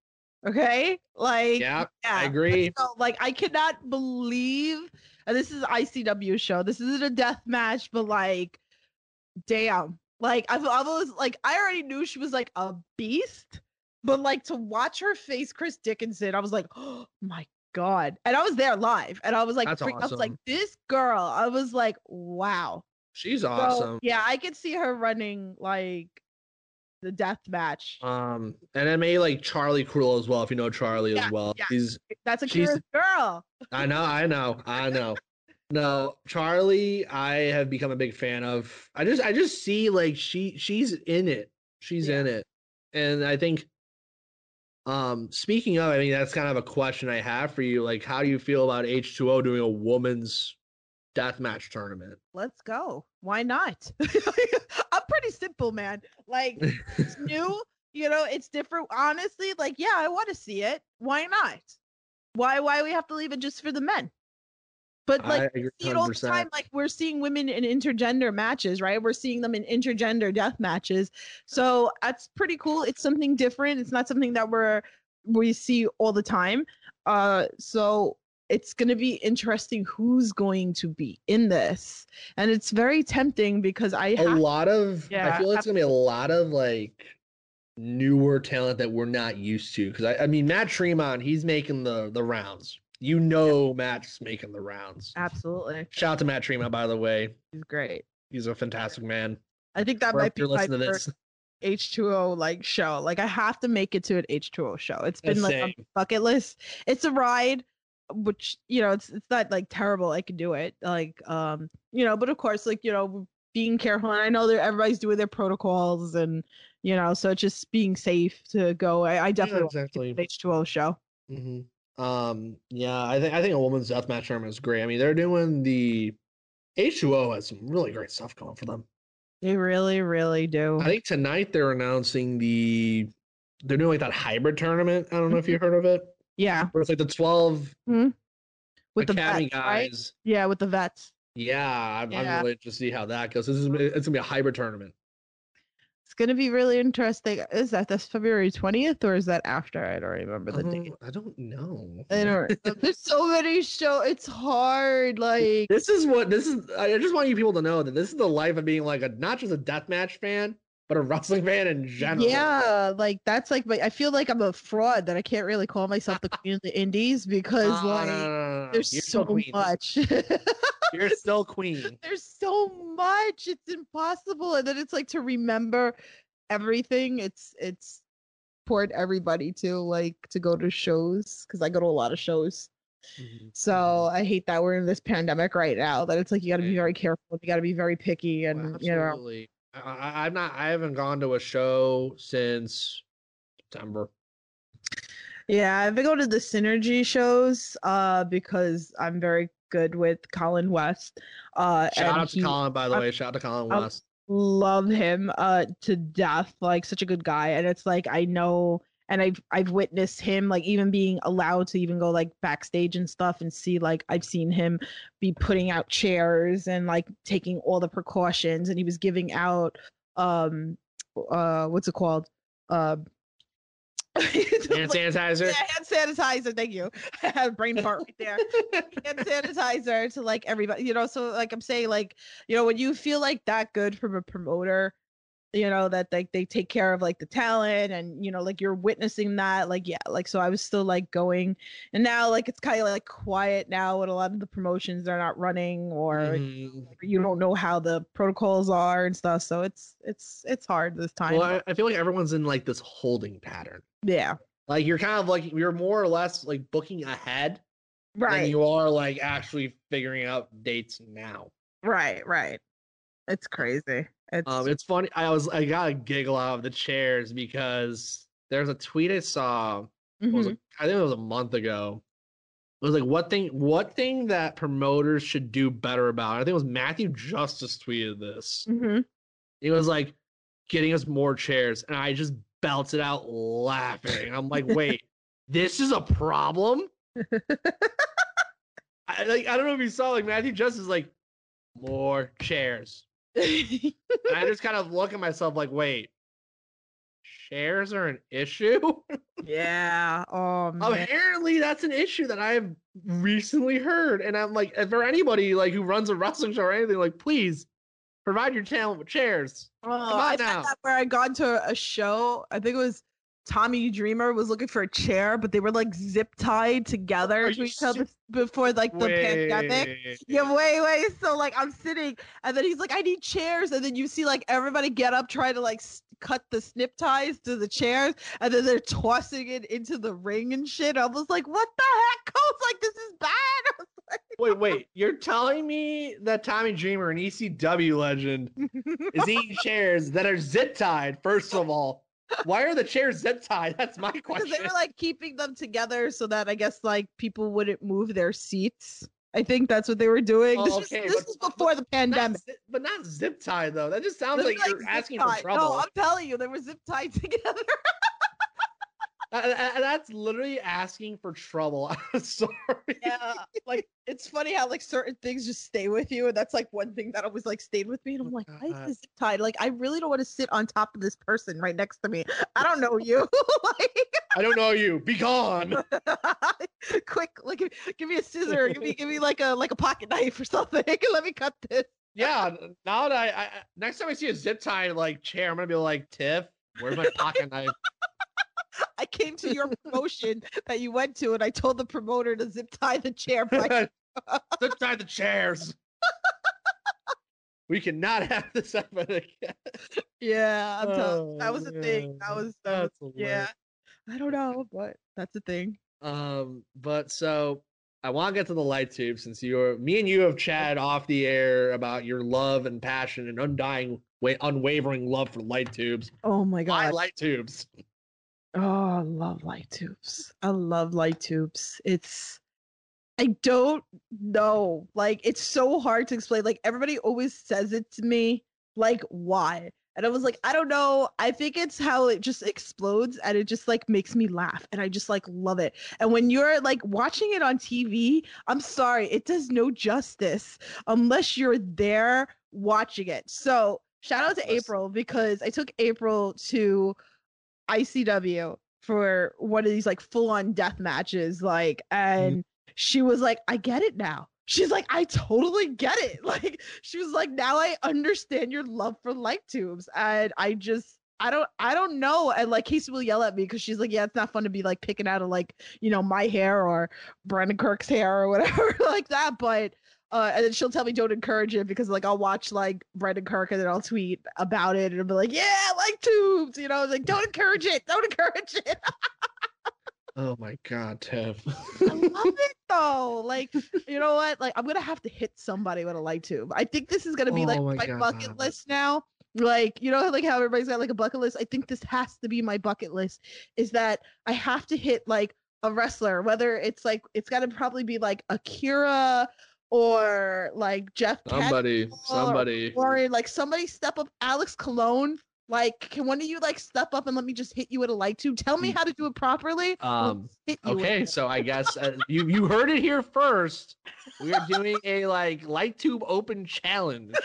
Okay, like Yeah, yeah, I agree. so, like I cannot believe, and this is I C W show. This isn't a death match, but like, damn, like I've I was like I already knew she was like a beast, but like to watch her face Chris Dickinson, I was like, oh my god, and I was there live, and I was like, That's freak- I was like, awesome. this girl, I was like, wow. She's So awesome. yeah, I could see her running like the death match. Um, and then maybe like Charlie Cruel as well, if you know Charlie Yeah, as well. yeah. He's That's a she's- curious girl. I know, I know, I know. No, Charlie, I have become a big fan of. I just I just see like she she's in it. She's Yeah. in it. And I think um speaking of, I mean that's kind of a question I have for you. Like, how do you feel about H two O doing a women's deathmatch tournament? Let's go. Why not? I'm pretty simple, man. Like it's new, you know, it's different. Honestly, like, yeah, I want to see it. Why not? Why why we have to leave it just for the men? But I like agree we see it all the one hundred percent. time. Like we're seeing women in intergender matches, right? We're seeing them in intergender death matches. So that's pretty cool. It's something different. It's not something that we're we see all the time. Uh so it's going to be interesting who's going to be in this. And it's very tempting because I A have, lot of I Yeah, feel like it's gonna be a lot of like newer talent that we're not used to. Because I, I mean Matt Tremont, he's making the the rounds. You know Matt's making the rounds. absolutely. Shout out to Matt Tremont, by the way. He's great. He's a fantastic man. I think that Wherever might be you're my listening to first this. H two O like show. Like I have to make it to an H two O show. It's been That's like on same. the bucket list. It's a ride, which you know, it's it's not like terrible. I can do it. Like um, you know, but of course, like you know, being careful. And I know that everybody's doing their protocols, and you know, so just being safe to go. I, I definitely want exactly. an H two O show. hmm Um, yeah, I think I think a women's deathmatch tournament is great. I mean, they're doing the H two O has some really great stuff going for them. They really, really do. I think tonight they're announcing the they're doing like that hybrid tournament. I don't know if you heard of it. Yeah, Where it's like the twelve with the academy vets, right? guys. Yeah, with the vets. Yeah, I'm, Yeah. I'm really interested to see how that goes. This is it's gonna be a hybrid tournament. It's gonna be really interesting. Is that this February twentieth or is that after? I don't remember the date. Oh, I don't know. I don't. There's so many show. It's hard. Like This is what this is. I just want you people to know that this is the life of being like a not just a deathmatch fan, but a wrestling fan in general. yeah, like that's like my, I feel like I'm a fraud that I can't really call myself the queen of the indies because No, like no, no, no, no. there's You're so still queen. much. You're still queen. There's so much. It's impossible, and then it's like to remember everything. It's it's important everybody to like to go to shows because I go to a lot of shows. Mhm. So I hate that we're in this pandemic right now. That it's like you got to be very careful. You got to be very picky, and Well, you know. absolutely. I, I, I'm not. I haven't gone to a show since September. Yeah, I've been going to the Synergy shows uh because I'm very good with Colin West. Uh, Shout and out to he- Colin, by the I- way. Shout out to Colin I- West. love him uh to death, like such a good guy. And it's like I know and I've I've witnessed him like even being allowed to even go like backstage and stuff and see like I've seen him be putting out chairs and like taking all the precautions, and he was giving out um uh what's it called? Uh Hand sanitizer. Yeah, hand sanitizer. Thank you. I had a brain fart right there. Hand sanitizer to like everybody, you know. So like I'm saying, like you know, when you feel like that good from a promoter, you know that like they take care of like the talent, and you know like you're witnessing that, like yeah, like so I was still like going, and now like it's kind of like quiet now with a lot of the promotions. They're not running, or Mhm. you don't know how the protocols are and stuff. So it's it's it's hard this time. Well, I, I feel like everyone's in like this holding pattern. Yeah. Like you're kind of like you're more or less like booking ahead than Right. you are like actually figuring out dates now. Right. Right. It's crazy. It's Um, it's funny. I was I got a giggle out of the chairs because there's a tweet I saw. It was Mhm. a, I think it was a month ago. It was like what thing what thing that promoters should do better about. I think it was Matthew Justice tweeted this. Mhm. It was like getting us more chairs, and I just belted out laughing. I'm like, wait, this is a problem? I like I don't know if you saw like Matthew Justice is like more chairs. And I just kind of look at myself like, wait, chairs are an issue? Yeah. Oh man. Apparently, that's an issue that I have recently heard. And I'm like, for anybody like who runs a wrestling show or anything, like, please provide your talent with chairs. Oh, Come on I now. had that where I got to a show. I think it was Tommy Dreamer was looking for a chair, but they were like zip tied together Are to you each other se- before like the Wait. pandemic. Yeah, wait, wait. So like I'm sitting, and then he's like, "I need chairs," and then you see like everybody get up, try to like s- cut the snip ties to the chairs, and then they're tossing it into the ring and shit. I was like, "What the heck?" I was like, "This is bad." I was like, Wait, wait. You're telling me that Tommy Dreamer, an E C W legend, is eating chairs that are zip tied, first of all? Why are the chairs zip tied? That's my because question. they were like keeping them together so that I guess like people wouldn't move their seats. I think that's what they were doing. Oh, this okay, was, this but- was but- before the Not pandemic. zi- but not zip tied, though. That just sounds They like were, you're zip asking for tied. trouble. No, I'm telling you, they were zip tied together. Uh, uh, that's literally asking for trouble. I'm sorry. Yeah, like it's funny how like certain things just stay with you, and that's like one thing that always like stayed with me. And I'm like, why is God. this zip tied? Like, I really don't want to sit on top of this person right next to me. I don't know you. I don't know you. Be gone. like, quick, like give me a scissor, give me give me like a like a pocket knife or something. Let me cut this. Yeah. Now that I, I next time I see a zip tied like chair, I'm gonna be like, Tiff, where's my pocket knife? I came to your promotion that you went to, and I told the promoter to zip tie the chair. But Zip tie the chairs. We cannot have this happen again. yeah, I'm telling Oh, that was a thing. That man. was, that was That's yeah. hilarious. I don't know, but that's a thing. Um, but so I want to get to the light tube since you're me and you have chatted off the air about your love and passion and undying, wa- unwavering love for light tubes. Oh my Why god. light tubes? Oh, I love light tubes. I love light tubes. It's I don't know. Like it's so hard to explain. Like everybody always says it to me, like why? And I was like, I don't know. I think it's how it just explodes and it just like makes me laugh and I just like love it. And when you're like watching it on T V, I'm sorry, it does no justice unless you're there watching it. So shout out to Yes. April because I took April to I C W for one of these like full on death matches, like, and she was like, I get it now. She's like, I totally get it. Like, she was like, now I understand your love for light tubes. And I just, I don't, I don't know. And like, Casey will yell at me because she's like, yeah, it's not fun to be like picking out of like, you know, my hair or Brandon Kirk's hair or whatever like that. But, uh, and then she'll tell me don't encourage it because like I'll watch like Brandon Kirk and then I'll tweet about it and I'll be like, yeah, light tubes, you know, like don't encourage it, don't encourage it. Oh my god, Tiff. I love it though. Like, you know what? Like, I'm gonna have to hit somebody with a light tube. I think this is gonna be like Oh my my God. bucket list now. Like, you know, like how everybody's got like a bucket list. I think this has to be my bucket list. Is that I have to hit like a wrestler, whether it's like it's got to probably be like Akira or like Jeff. Somebody, Catmull somebody. Or, or like somebody step up, Alex Cologne. Like, can one of you like step up and let me just hit you with a light tube? Tell me how to do it properly. and I'll Um, just hit you with Okay, it. so I guess uh, you you heard it here first. We are doing a like light tube open challenge.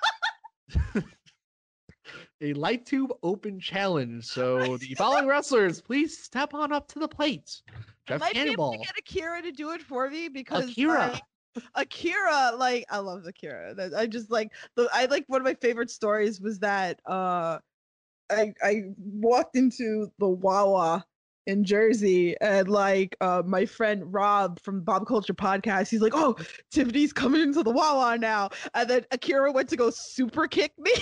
A light tube open challenge. So the following wrestlers, please step on up to the plate. I Jeff might be able Cannonball. to get Akira to do it for me because Akira. like, Akira, like I love Akira. That- I just like the I like one of my favorite stories was that uh I I walked into the Wawa in Jersey and like uh my friend Rob from Bob Culture Podcast, he's like, oh, Tiffany's coming into the Wawa now. And then Akira went to go super kick me.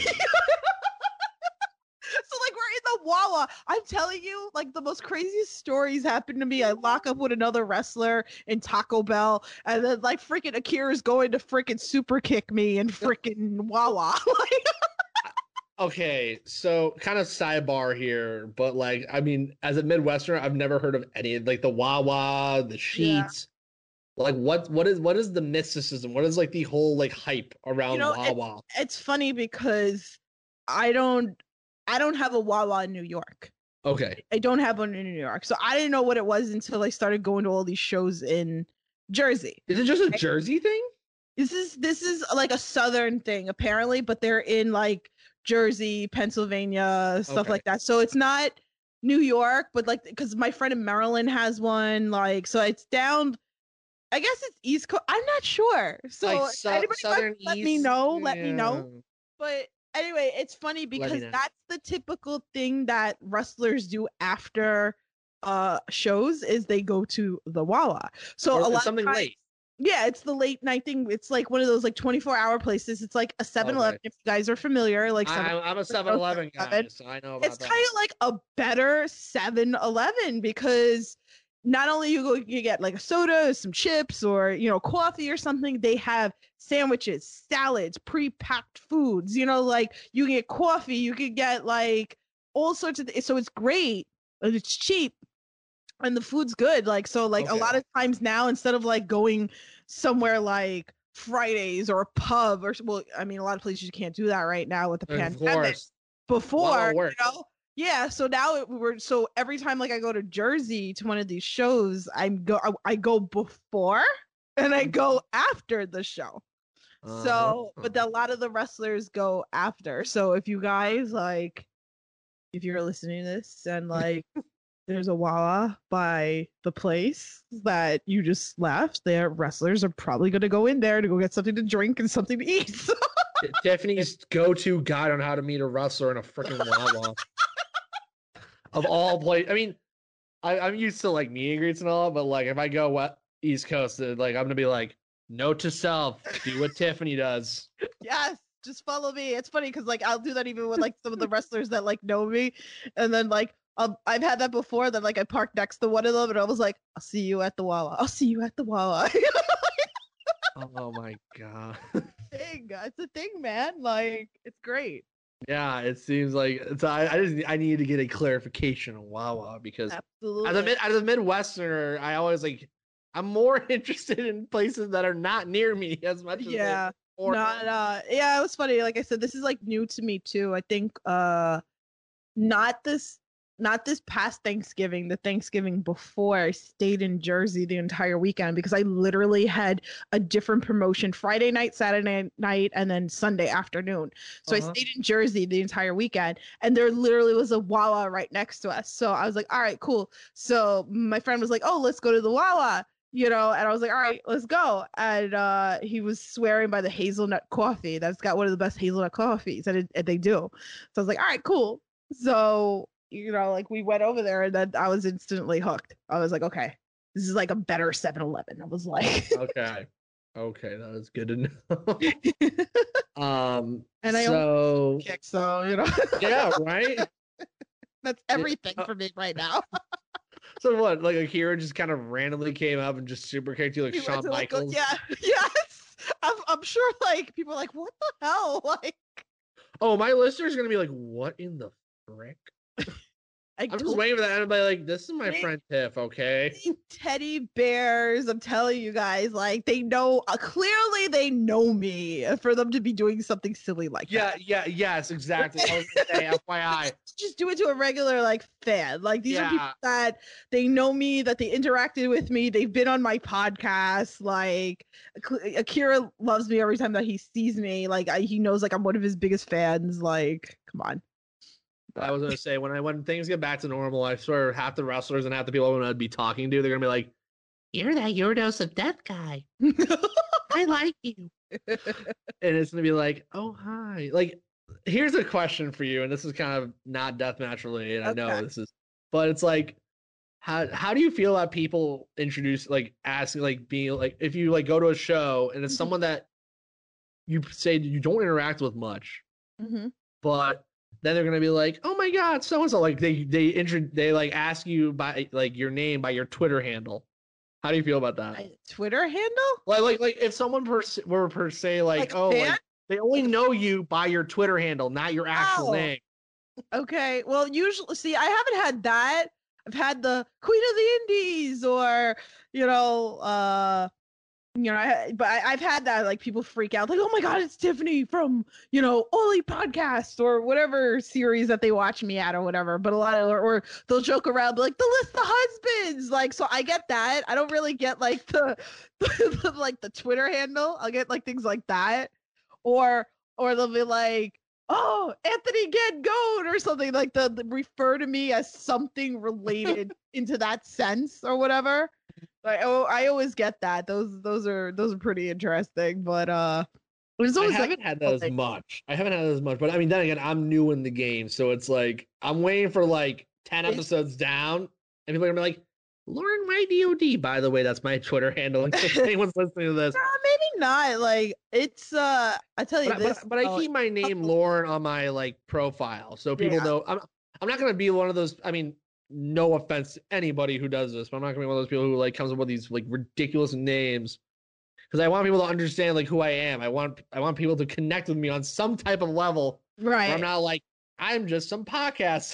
So like we're in the Wawa. I'm telling you, like the most craziest stories happen to me. I lock up with another wrestler in Taco Bell, and then like freaking Akira's going to freaking super kick me in freaking Wawa. Like, Okay, so kind of sidebar here, but like I mean, as a Midwesterner, I've never heard of any like the Wawa, the sheets. Like what what is what is the mysticism? What is like the whole like hype around know, it- Wawa? it's funny because I don't, I don't have a Wawa in New York. Okay. I don't have one in New York, so I didn't know what it was until I started going to all these shows in Jersey. Is it just a Jersey thing? This is this is like a southern thing apparently, but they're in like Jersey, Pennsylvania, stuff Okay. like that. So it's not New York, but like because my friend in Maryland has one. Like so, it's down. I guess it's East Coast. I'm not sure. So Like if sou- anybody southern wants to let me east, know. Let me know. yeah. But anyway, it's funny because know. that's the typical thing that wrestlers do after uh shows is they go to the Wawa. So Or a lot something of times, late. yeah, it's the late night thing. It's like one of those like twenty-four hour places. It's like a seven eleven Okay. if you guys are familiar. Like I, seven I'm a seven eleven guy, so I know about it's that. kind of like a better seven eleven because not only you go you get like a soda, some chips, or you know coffee or something. They have sandwiches, salads, pre-packed foods. You know, like you can get coffee, you can get like all sorts of. Th- so it's great and it's cheap, and the food's good. Like so, like a Okay. lot of times now instead of like going somewhere like Fridays or a pub or well, I mean a lot of places you can't do that right now with the Of pandemic course. before, Wawa you works. know? Yeah, so now it, we're so every time like I go to Jersey to one of these shows, I'm go I, I go before and I go after the show. So, but Uh-huh. a lot of the wrestlers go after. So if you guys like, if you're listening to this and like there's a Wawa by the place that you just left, their wrestlers are probably going to go in there to go get something to drink and something to eat. So Tiffany's go-to guide on how to meet a wrestler in a freaking Wawa. Of all places, I mean, I, I'm used to like meet and greets and all, but like if I go what East Coast, uh, like I'm gonna be like, note to self, do what Tiffany does. yes, just follow me. It's funny because like I'll do that even with like some of the wrestlers that like know me, and then like um, I've had that before. That like I parked next to one of them, and I was like, "I'll see you at the Wawa. I'll see you at the Wawa." Oh my god. thing. It's a thing, man. Like it's great. Yeah, it seems like it's. I, I just I need to get a clarification on Wawa because Absolutely. as a mid as a Midwesterner, I always like I'm more interested in places that are not near me as much as they- yeah. or Not uh yeah, it was funny. Like I said, this is like new to me too. I think uh not this not this past Thanksgiving, the Thanksgiving before I stayed in Jersey the entire weekend because I literally had a different promotion Friday night, Saturday night, and then Sunday afternoon. So Uh-huh. I stayed in Jersey the entire weekend and there literally was a Wawa right next to us. So I was like, all right, cool. So my friend was like, oh, let's go to the Wawa. You know, and I was like, all right, let's go. And uh, he was swearing by the hazelnut coffee. That's got one of the best hazelnut coffees that it, and they do. So I was like, all right, cool. So, you know, like we went over there and then I was instantly hooked. I was like, okay, this is like a better seven eleven. I was like, Okay. Okay, that is good to know. um and I so kick, so, you know, yeah, right? that's everything uh, for me right now. So what, like Akira just kind of randomly came up and just super kicked you like He went Shawn to, like, go- Michaels? yeah, yes. I'm, I'm sure like people are like, what the hell? Like, Oh, my listeners are gonna be like, what in the frick? I I'm just told waiting for that. Everybody like, this is my Big- friend Tiff, okay? teddy bears. I'm telling you guys, like they know uh, clearly they know me for them to be doing something silly like Yeah, that. yeah, yes, exactly. I was gonna say F Y I. Just do it to a regular like fan. Like these are people Yeah. that they know me, that they interacted with me, they've been on my podcast. Like Ak- Akira loves me every time that he sees me. Like I, he knows like I'm one of his biggest fans. Like, come on. I was gonna say when I when things get back to normal, I swear half the wrestlers and half the people I'm gonna be talking to, they're gonna be like, "You're that Your Dose of Death guy. I like you." And it's gonna be like, "Oh hi." Like, here's a question for you, and this is kind of not deathmatch related. I know Okay. this is, but it's like, how how do you feel about people introduce like asking like being like if you like go to a show and it's Mhm. someone that you say you don't interact with much, Mm-hmm. but then they're gonna be like, "Oh my god, so and so!" Like they they intro they like ask you by like your name by your Twitter handle. How do you feel about that? Twitter handle? Like like like if someone per se, were per se like, Like a oh fan? like they only know you by your Twitter handle, not your actual Oh. name. Okay. Well, usually, see, I haven't had that. I've had the Queen of the Indies, or you know, uh, you know, I, but I, I've had that. Like people freak out, like, "Oh my God, it's Tiffany from you know Oli podcast or whatever series that they watch me at or whatever." But a lot of, or, or they'll joke around, be like the list of husbands. Like, so I get that. I don't really get like the, the like the Twitter handle. I'll get like things like that, or or they'll be like, oh, Anthony Gangone or something like the, the refer to me as something related into that sense or whatever. Like, oh, I always get that. Those those are those are pretty interesting. But uh, it's always I haven't like, had that as much. I haven't had that as much. But I mean, then again, I'm new in the game, so it's like I'm waiting for like ten episodes down, and people are gonna be like, Lauren, my D O D. By the way, that's my Twitter handle. If anyone's listening to this, uh, maybe not. Like it's uh, I tell you but, this, but, but I oh, keep my name Lauren on my like profile, so people Yeah. know. I'm I'm not gonna be one of those. I mean, no offense to anybody who does this, but I'm not gonna be one of those people who like comes up with these like ridiculous names. Because I want people to understand like who I am. I want I want people to connect with me on some type of level. right. Where I'm not like I'm just some podcast.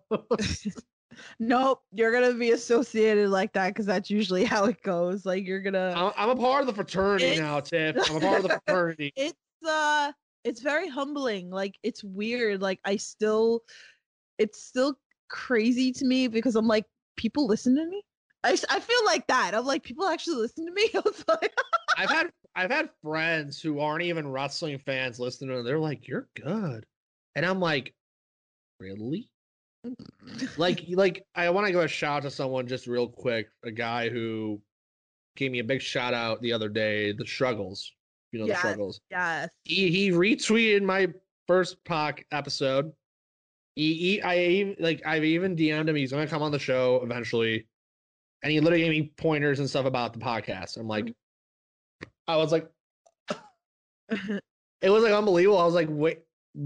Nope, you're gonna be associated like that because that's usually how it goes. Like you're gonna. I'm, I'm a part of the fraternity It's- now, Tiff. I'm a part of the fraternity. It's uh, it's very humbling. Like it's weird. Like I still, it's still crazy to me because I'm like, people listen to me. I, s- I feel like that. I'm like, people actually listen to me. I was like, I've had I've had friends who aren't even wrestling fans listen to them. They're like, "You're good," and I'm like, "Really?" like like I want to give a shout out to someone just real quick. A guy who gave me a big shout out the other day. The Struggles, you know Yes. the Struggles. yes. He he retweeted my first P O C episode. He, he I even like I've even D M'd him. He's gonna come on the show eventually, and he literally gave me pointers and stuff about the podcast. I'm like, I was like, it was like unbelievable. I was like, wait,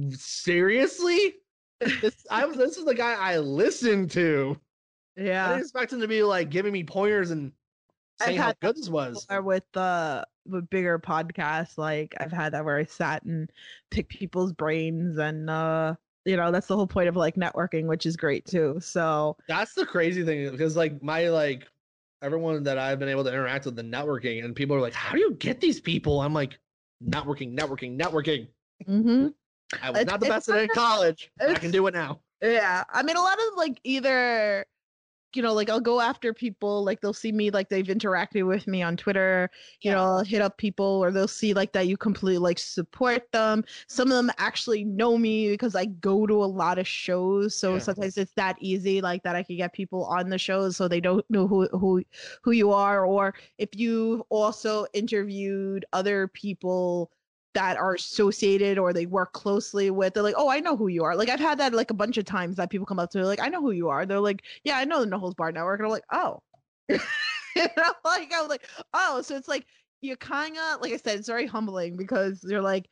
seriously? This I was this is the guy I listened to. I Yeah. didn't expect him to be like giving me pointers and I've saying how had good this was. Or with the with bigger podcasts, like I've had that where I sat and picked people's brains, and uh, you know, that's the whole point of like networking, which is great too. So That's the crazy thing because like my like everyone that I've been able to interact with the networking and people are like, how do you get these people? I'm like, networking, networking, networking. mm-hmm. I was It's- not the it's best at it in college. But I it's- can do it now. Yeah, I mean, a lot of like either, you know, like I'll go after people, like they'll see me, like they've interacted with me on Twitter, you Yeah. know, I'll hit up people, or they'll see like that you completely like support them. Some of them actually know me because I go to a lot of shows, so Yeah. sometimes it's that easy, like that I can get people on the shows so they don't know who who who you are, or if you also interviewed other people that are associated or they work closely with, they're like, oh, I know who you are. Like I've had that like a bunch of times that people come up to me like, I know who you are. They're like, yeah, I know the No Holds Barred Network. And I'm like, oh. you know, like I was like, oh, so it's like you kind of, like I said, it's very humbling because they're like,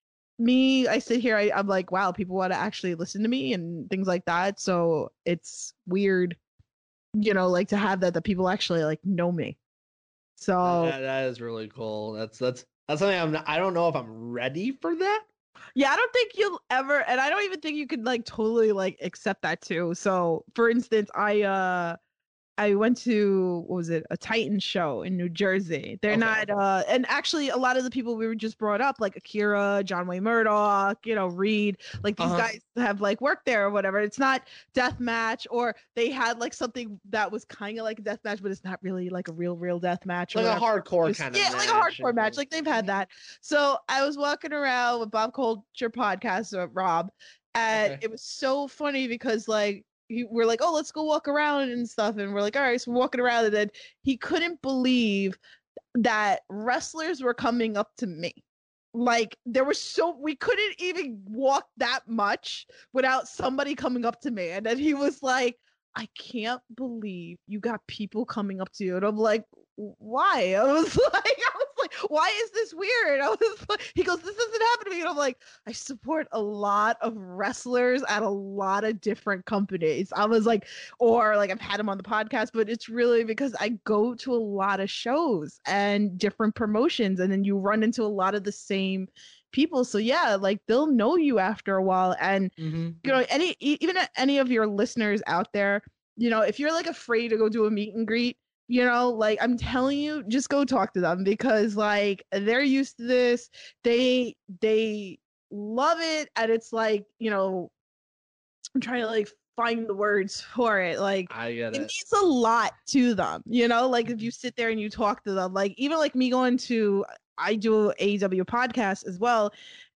me, I sit here, I, I'm like, wow, people want to actually listen to me and things like that. So it's weird, you know, like to have that, that people actually like know me. So That, that is really cool. That's that's that's something I'm not, I don't know if I'm ready for that. yeah, I don't think you'll ever, and I don't even think you could like totally like accept that too. So for instance, I uh I went to, what was it, a Titan show in New Jersey. They're Okay, not, okay. uh, and actually a lot of the people we were just brought up, like Akira, John Wayne Murdoch, you know, Reed, like these Uh-huh. guys have like worked there or whatever. It's not death match, or they had like something that was kind of like a death match, but it's not really like a real, real death match. or Like a whatever. hardcore Just- kind of yeah, like a hardcore and- match. Like they've had that. So I was walking around with Bob Culture podcast, uh, Rob, and Okay. it was so funny because like he, we're like, oh, let's go walk around and stuff, and we're like, all right, so we're walking around, and then he couldn't believe that wrestlers were coming up to me. Like there was so we couldn't even walk that much without somebody coming up to me, and then he was like, I can't believe you got people coming up to you. And I'm like, why? I was like, I was like, why is this weird? I was like, he goes, this doesn't happen to me. And I'm like, I support a lot of wrestlers at a lot of different companies. I was like, or like I've had him on the podcast, but it's really because I go to a lot of shows and different promotions, and then you run into a lot of the same people. So yeah, like they'll know you after a while. And Mhm. you know, any e- even any of your listeners out there, you know, if you're like afraid to go do a meet and greet, you know, like I'm telling you, just go talk to them, because like they're used to this. They they love it, and it's like, you know, I'm trying to like find the words for it. Like I get it it. means a lot to them, you know, like if you sit there and you talk to them, like even like me going to, I do a A E W podcast as well,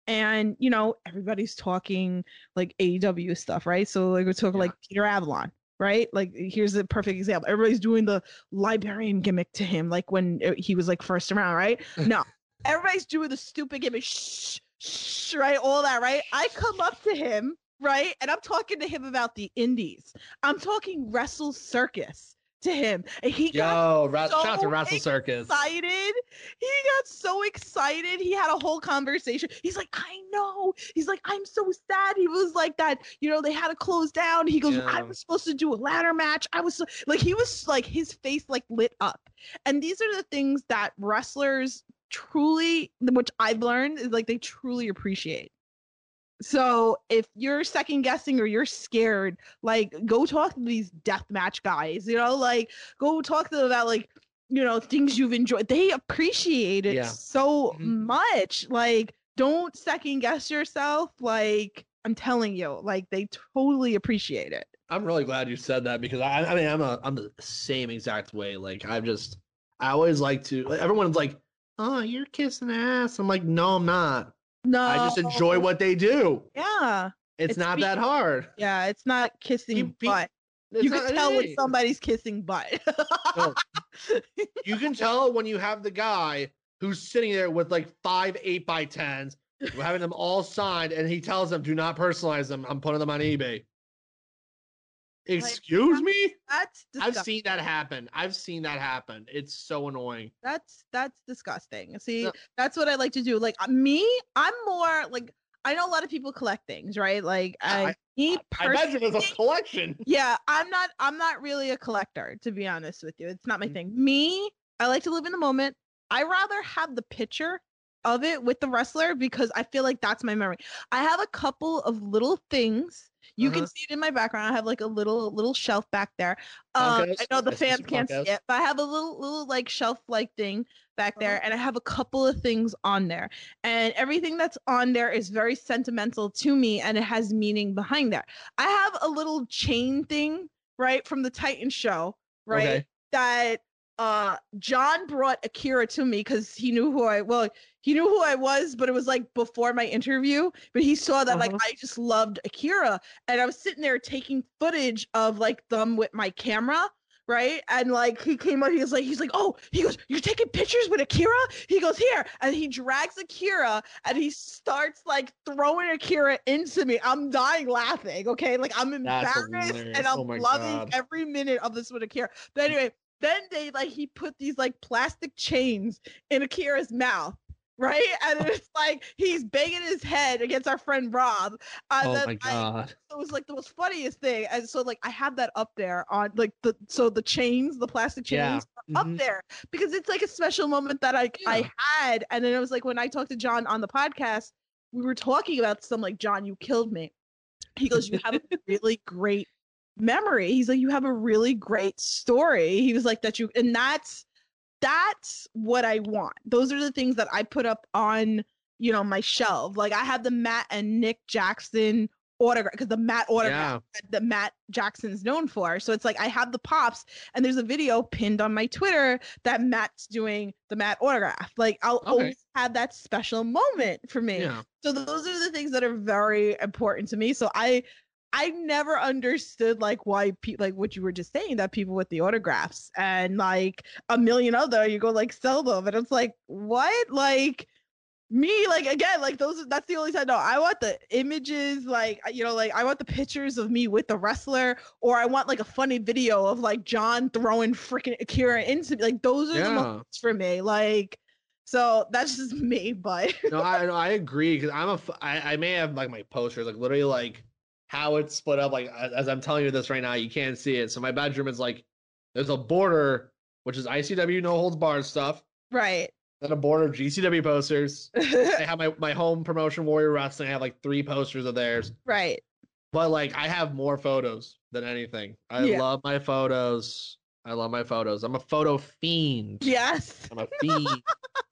And, you know, everybody's talking like A E W stuff, right? So like we're talking Yeah. like Peter Avalon, right? Like here's a perfect example. Everybody's doing the librarian gimmick to him, like when it- he was like first around, right? No, everybody's doing the stupid gimmick, shh, shh, right? All that, right? I come up to him, right? And I'm talking to him about the indies. I'm talking Wrestle Circus to him. And he got Yo, Ra- so shout out to Wrestle Circus. excited. He got so excited. He had a whole conversation. He's like, I know. He's like, I'm so sad. He was like that, you know, they had to close down. He goes, Yeah. I was supposed to do a ladder match. I was so, like, he was like, his face like lit up. And these are the things that wrestlers truly, which I've learned, is like they truly appreciate. So if you're second guessing or you're scared, like go talk to these deathmatch guys, you know, like go talk to them about like, you know, things you've enjoyed. They appreciate it Yeah. so Mhm. much. Like, don't second guess yourself. Like, I'm telling you, like they totally appreciate it. I'm really glad you said that because I, I mean, I'm a, I'm the same exact way. Like, I just, I always like to. Like, everyone's like, "Oh, you're kissing ass." I'm like, "No, I'm not. No, I just enjoy what they do. Yeah, It's, It's not be- that hard." yeah. It's not kissing Pe- pe- butt. It's You not- can tell when hey. somebody's kissing butt. No. You can tell when you have the guy who's sitting there with like five eight by tens, having them all signed, and he tells them, "Do not personalize them. I'm putting them on eBay." Excuse me? That's I've disgusting. seen that happen. I've seen that happen. It's so annoying. That's that's disgusting. See, No. that's what I like to do. Like uh, me, I'm more like I know a lot of people collect things, right? Like I, I- me I bet you personally, there's a collection. yeah, I'm not I'm not really a collector, to be honest with you. It's not my Mm. thing. Me, I like to live in the moment. I rather have the picture of it with the wrestler because I feel like that's my memory. I have a couple of little things. You can Uh-huh. see it in my background. I have like a little little shelf back there. Um, Funkos? I know the I see fans some can't see Funkos. it, but I have a little little like shelf like thing back there, Uh-huh. and I have a couple of things on there. And everything that's on there is very sentimental to me, and it has meaning behind there. I have a little chain thing, right, from the Titan show, right? Okay. That uh John brought Akira to me because he knew who I well, he knew who I was, but it was like before my interview. But he saw that like Uh-huh. I just loved Akira, and I was sitting there taking footage of like them with my camera. Right. And like he came up, he was like, he's like, oh, he goes, you're taking pictures with Akira? He goes, here. And he drags Akira and he starts like throwing Akira into me. I'm dying laughing. Okay. Like I'm That's embarrassed hilarious. and I'm Oh my loving God. every minute of this with Akira. But anyway, then they like he put these like plastic chains in Akira's mouth. Right. And it's like he's banging his head against our friend Rob. And Oh then my I- God. it was like the most funniest thing. And so like I have that up there on like the so the chains, the plastic chains Yeah. are Mhm. up there because it's like a special moment that I Yeah. I had. And then it was like when I talked to John on the podcast, we were talking about some like, John, you killed me. He goes, you have a really great memory. He's like, you have a really great story. He was like that you and that's that's what I want. Those are the things that I put up on, you know, my shelf. Like I have the Matt and Nick Jackson autograph because the Matt autograph Yeah. that Matt Jackson's known for. So it's like I have the pops and there's a video pinned on my Twitter that Matt's doing the Matt autograph. Like I'll Okay. always have that special moment for me. Yeah. So those are the things that are very important to me. So I I never understood like why people like what you were just saying, that people with the autographs and like a million other you go like sell them and it's like what like me like again like those that's the only time. No, I want the images, like you know, like I want the pictures of me with the wrestler, or I want like a funny video of like John throwing freaking Akira into me. Like those are the Yeah. moments for me. Like so that's just me, but No, I no, I agree because I'm a f- I, I may have like my posters like literally like how it's split up. Like as as I'm telling you this right now, you can't see it. So my bedroom is like there's a border which is I C W no holds barred stuff, right. then a border of G C W posters. I have my my home promotion Warrior Wrestling. I have like three posters of theirs, Right. but like I have more photos than anything. I Yeah. love my photos. I love my photos. I'm a photo fiend. Yes. I'm a fiend.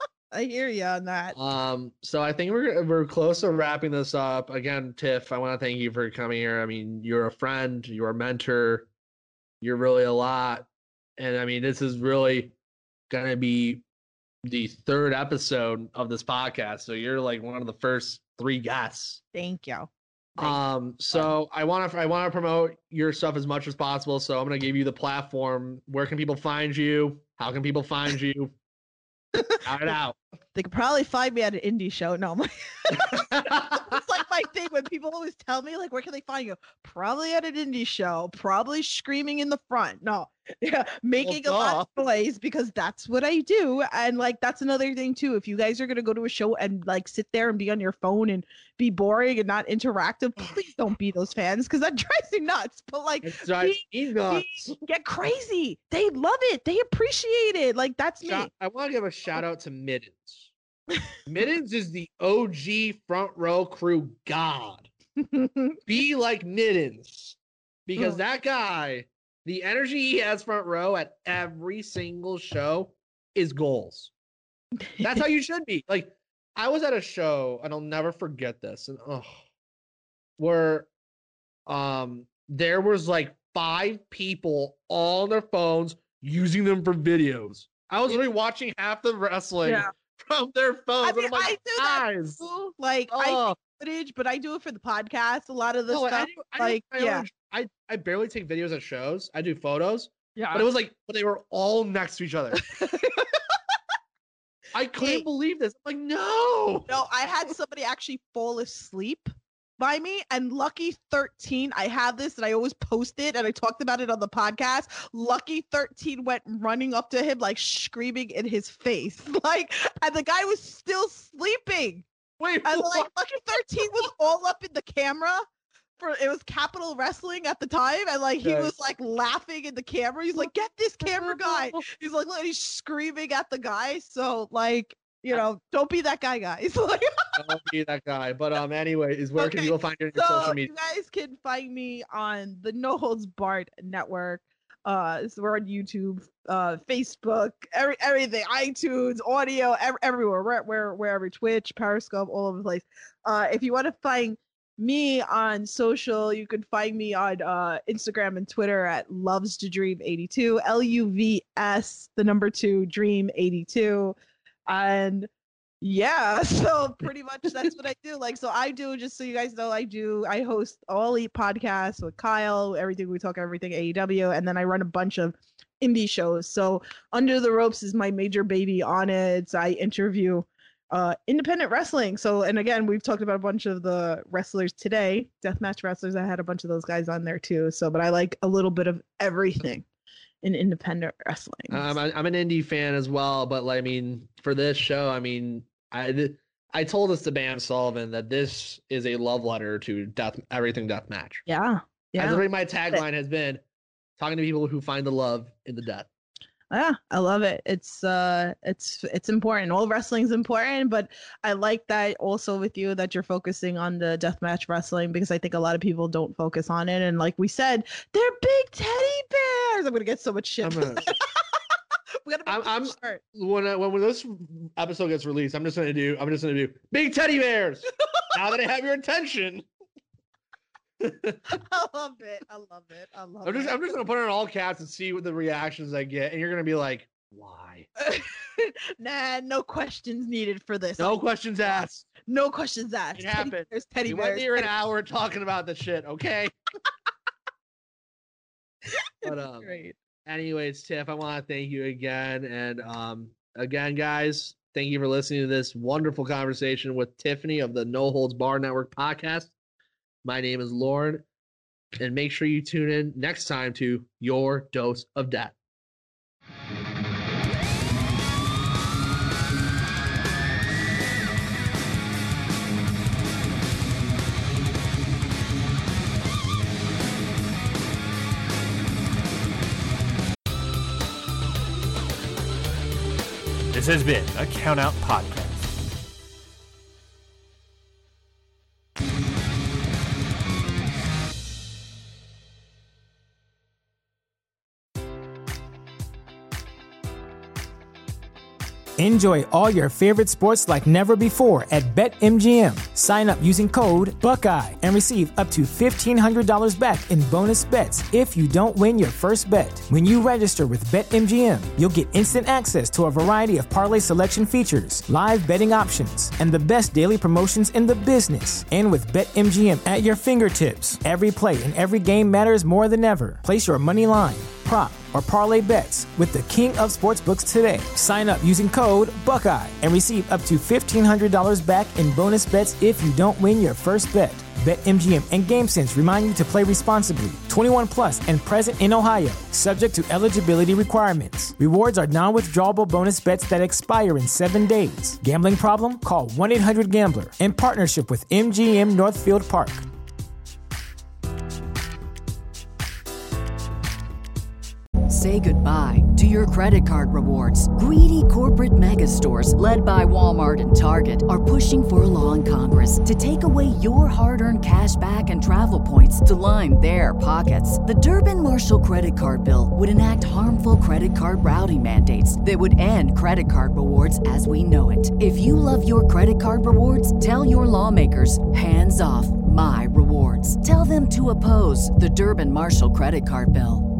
I hear you on that. Um, so I think we're we're close to wrapping this up. Again, Tiff, I want to thank you for coming here. I mean, you're a friend, you're a mentor, you're really a lot. And I mean, this is really gonna be the third episode of this podcast. So you're like one of the first three guests. Thank you. Um, so I want to I want to promote your stuff as much as possible. So I'm gonna give you the platform. Where can people find you? How can people find you? Shout it out. They could probably find me at an indie show. No, my it's like my thing when people always tell me, like, where can they find you? Probably at an indie show, probably screaming in the front. No, yeah, making Well, a lot duh. of noise because that's what I do. And like that's another thing too. If you guys are gonna go to a show and like sit there and be on your phone and be boring and not interactive, please don't be those fans because that drives me nuts. But like It drives be- me nuts. get crazy. They love it. They appreciate it. Like that's me. Shout- I want to give a shout out to Middens. Middens is the O G front row crew god. Be like Middens because Oh. that guy, the energy he has front row at every single show is goals. That's how you should be. Like I was at a show and I'll never forget this. And oh, where um there was like five people all on their phones using them for videos. I was literally watching half the wrestling Yeah. from their phones. I mean, and I'm like, I do that guys. too. Like I Oh, take footage, but I do it for the podcast. A lot of the no, I, stuff. do, I, like, do my yeah. own- I, I barely take videos at shows. I do photos, Yeah. but it was like, but they were all next to each other. I couldn't Hey. believe this. I'm like, no. No, I had somebody actually fall asleep by me, and Lucky thirteen, I have this and I always post it and I talked about it on the podcast. Lucky thirteen went running up to him, like screaming in his face. Like, and the guy was still sleeping. Wait, And what? like Lucky thirteen was all up in the camera. For it was Capital Wrestling at the time, and like he Okay. was like laughing in the camera. He's like, "Get this camera guy!" He's like, look, he's screaming at the guy. So like, you know, don't be that guy, guys. Like, Don't be that guy. But um, anyways, where can Okay, people find you on your so social media? you guys can find me on the No Holds Barred Network. Uh, so we're on YouTube, uh, Facebook, every everything, iTunes, audio, ev- everywhere. We're, we're wherever, Twitch, Periscope, all over the place. Uh, if you want to find me on social, you can find me on uh Instagram and Twitter at loves to dream eighty-two, L U V S the number two dream eighty-two. And yeah, so pretty much that's what I do. Like, so I do, just so you guys know, I do, I host All Elite podcasts with Kyle, everything we talk, everything A E W, and then I run a bunch of indie shows. So Under the Ropes is my major baby on it. So I interview uh independent wrestling. So, and again, we've talked about a bunch of the wrestlers today, deathmatch wrestlers. I had a bunch of those guys on there too. So, but I like a little bit of everything in independent wrestling. Um, I, I'm an indie fan as well, but like, I mean, for this show, I mean, I th- I told this to Bam Sullivan that this is a love letter to death, everything death match. yeah. Yeah. Yeah. Literally, my tagline has been talking to people who find the love in the death. Yeah, I love it. It's uh it's it's important. All wrestling's important, but I like that also with you that you're focusing on the deathmatch wrestling because I think a lot of people don't focus on it. And like we said, they're big teddy bears. I'm gonna get so much shit. I'm gonna, we gotta make I'm- this I'm- a shirt. when I, when when this episode gets released, I'm just gonna do I'm just gonna do big teddy bears. Now that I have your attention, I love it. I love it. I love I'm just it. I'm just gonna put it in all caps and see what the reactions I get, and you're gonna be like, why? Nah, no questions needed for this. No questions asked. No questions asked. It Teddy happened. bears, teddy We went bears. here an teddy- hour talking about the shit, okay? But It's um, great. anyways, Tiff, I want to thank you again, and um, again, guys, thank you for listening to this wonderful conversation with Tiffany of the No Holds Barred Network podcast. My name is Lauren, and make sure you tune in next time to Your Dose of Death. This has been a Count Out Podcast. Enjoy all your favorite sports like never before at BetMGM. Sign up using code Buckeye and receive up to fifteen hundred dollars back in bonus bets if you don't win your first bet. When you register with BetMGM, you'll get instant access to a variety of parlay selection features, live betting options, and the best daily promotions in the business. And with BetMGM at your fingertips, every play and every game matters more than ever. Place your money line, prop, or parlay bets with the king of sportsbooks today. Sign up using code Buckeye and receive up to fifteen hundred dollars back in bonus bets if you don't win your first bet. BetMGM and GameSense remind you to play responsibly. twenty-one plus and present in Ohio, subject to eligibility requirements. Rewards are non-withdrawable bonus bets that expire in seven days. Gambling problem? Call one eight hundred gambler in partnership with M G M Northfield Park. Say goodbye to your credit card rewards. Greedy corporate mega stores, led by Walmart and Target, are pushing for a law in Congress to take away your hard-earned cash back and travel points to line their pockets. The Durbin-Marshall credit card bill would enact harmful credit card routing mandates that would end credit card rewards as we know it. If you love your credit card rewards, tell your lawmakers, hands off my rewards. Tell them to oppose the Durbin-Marshall credit card bill.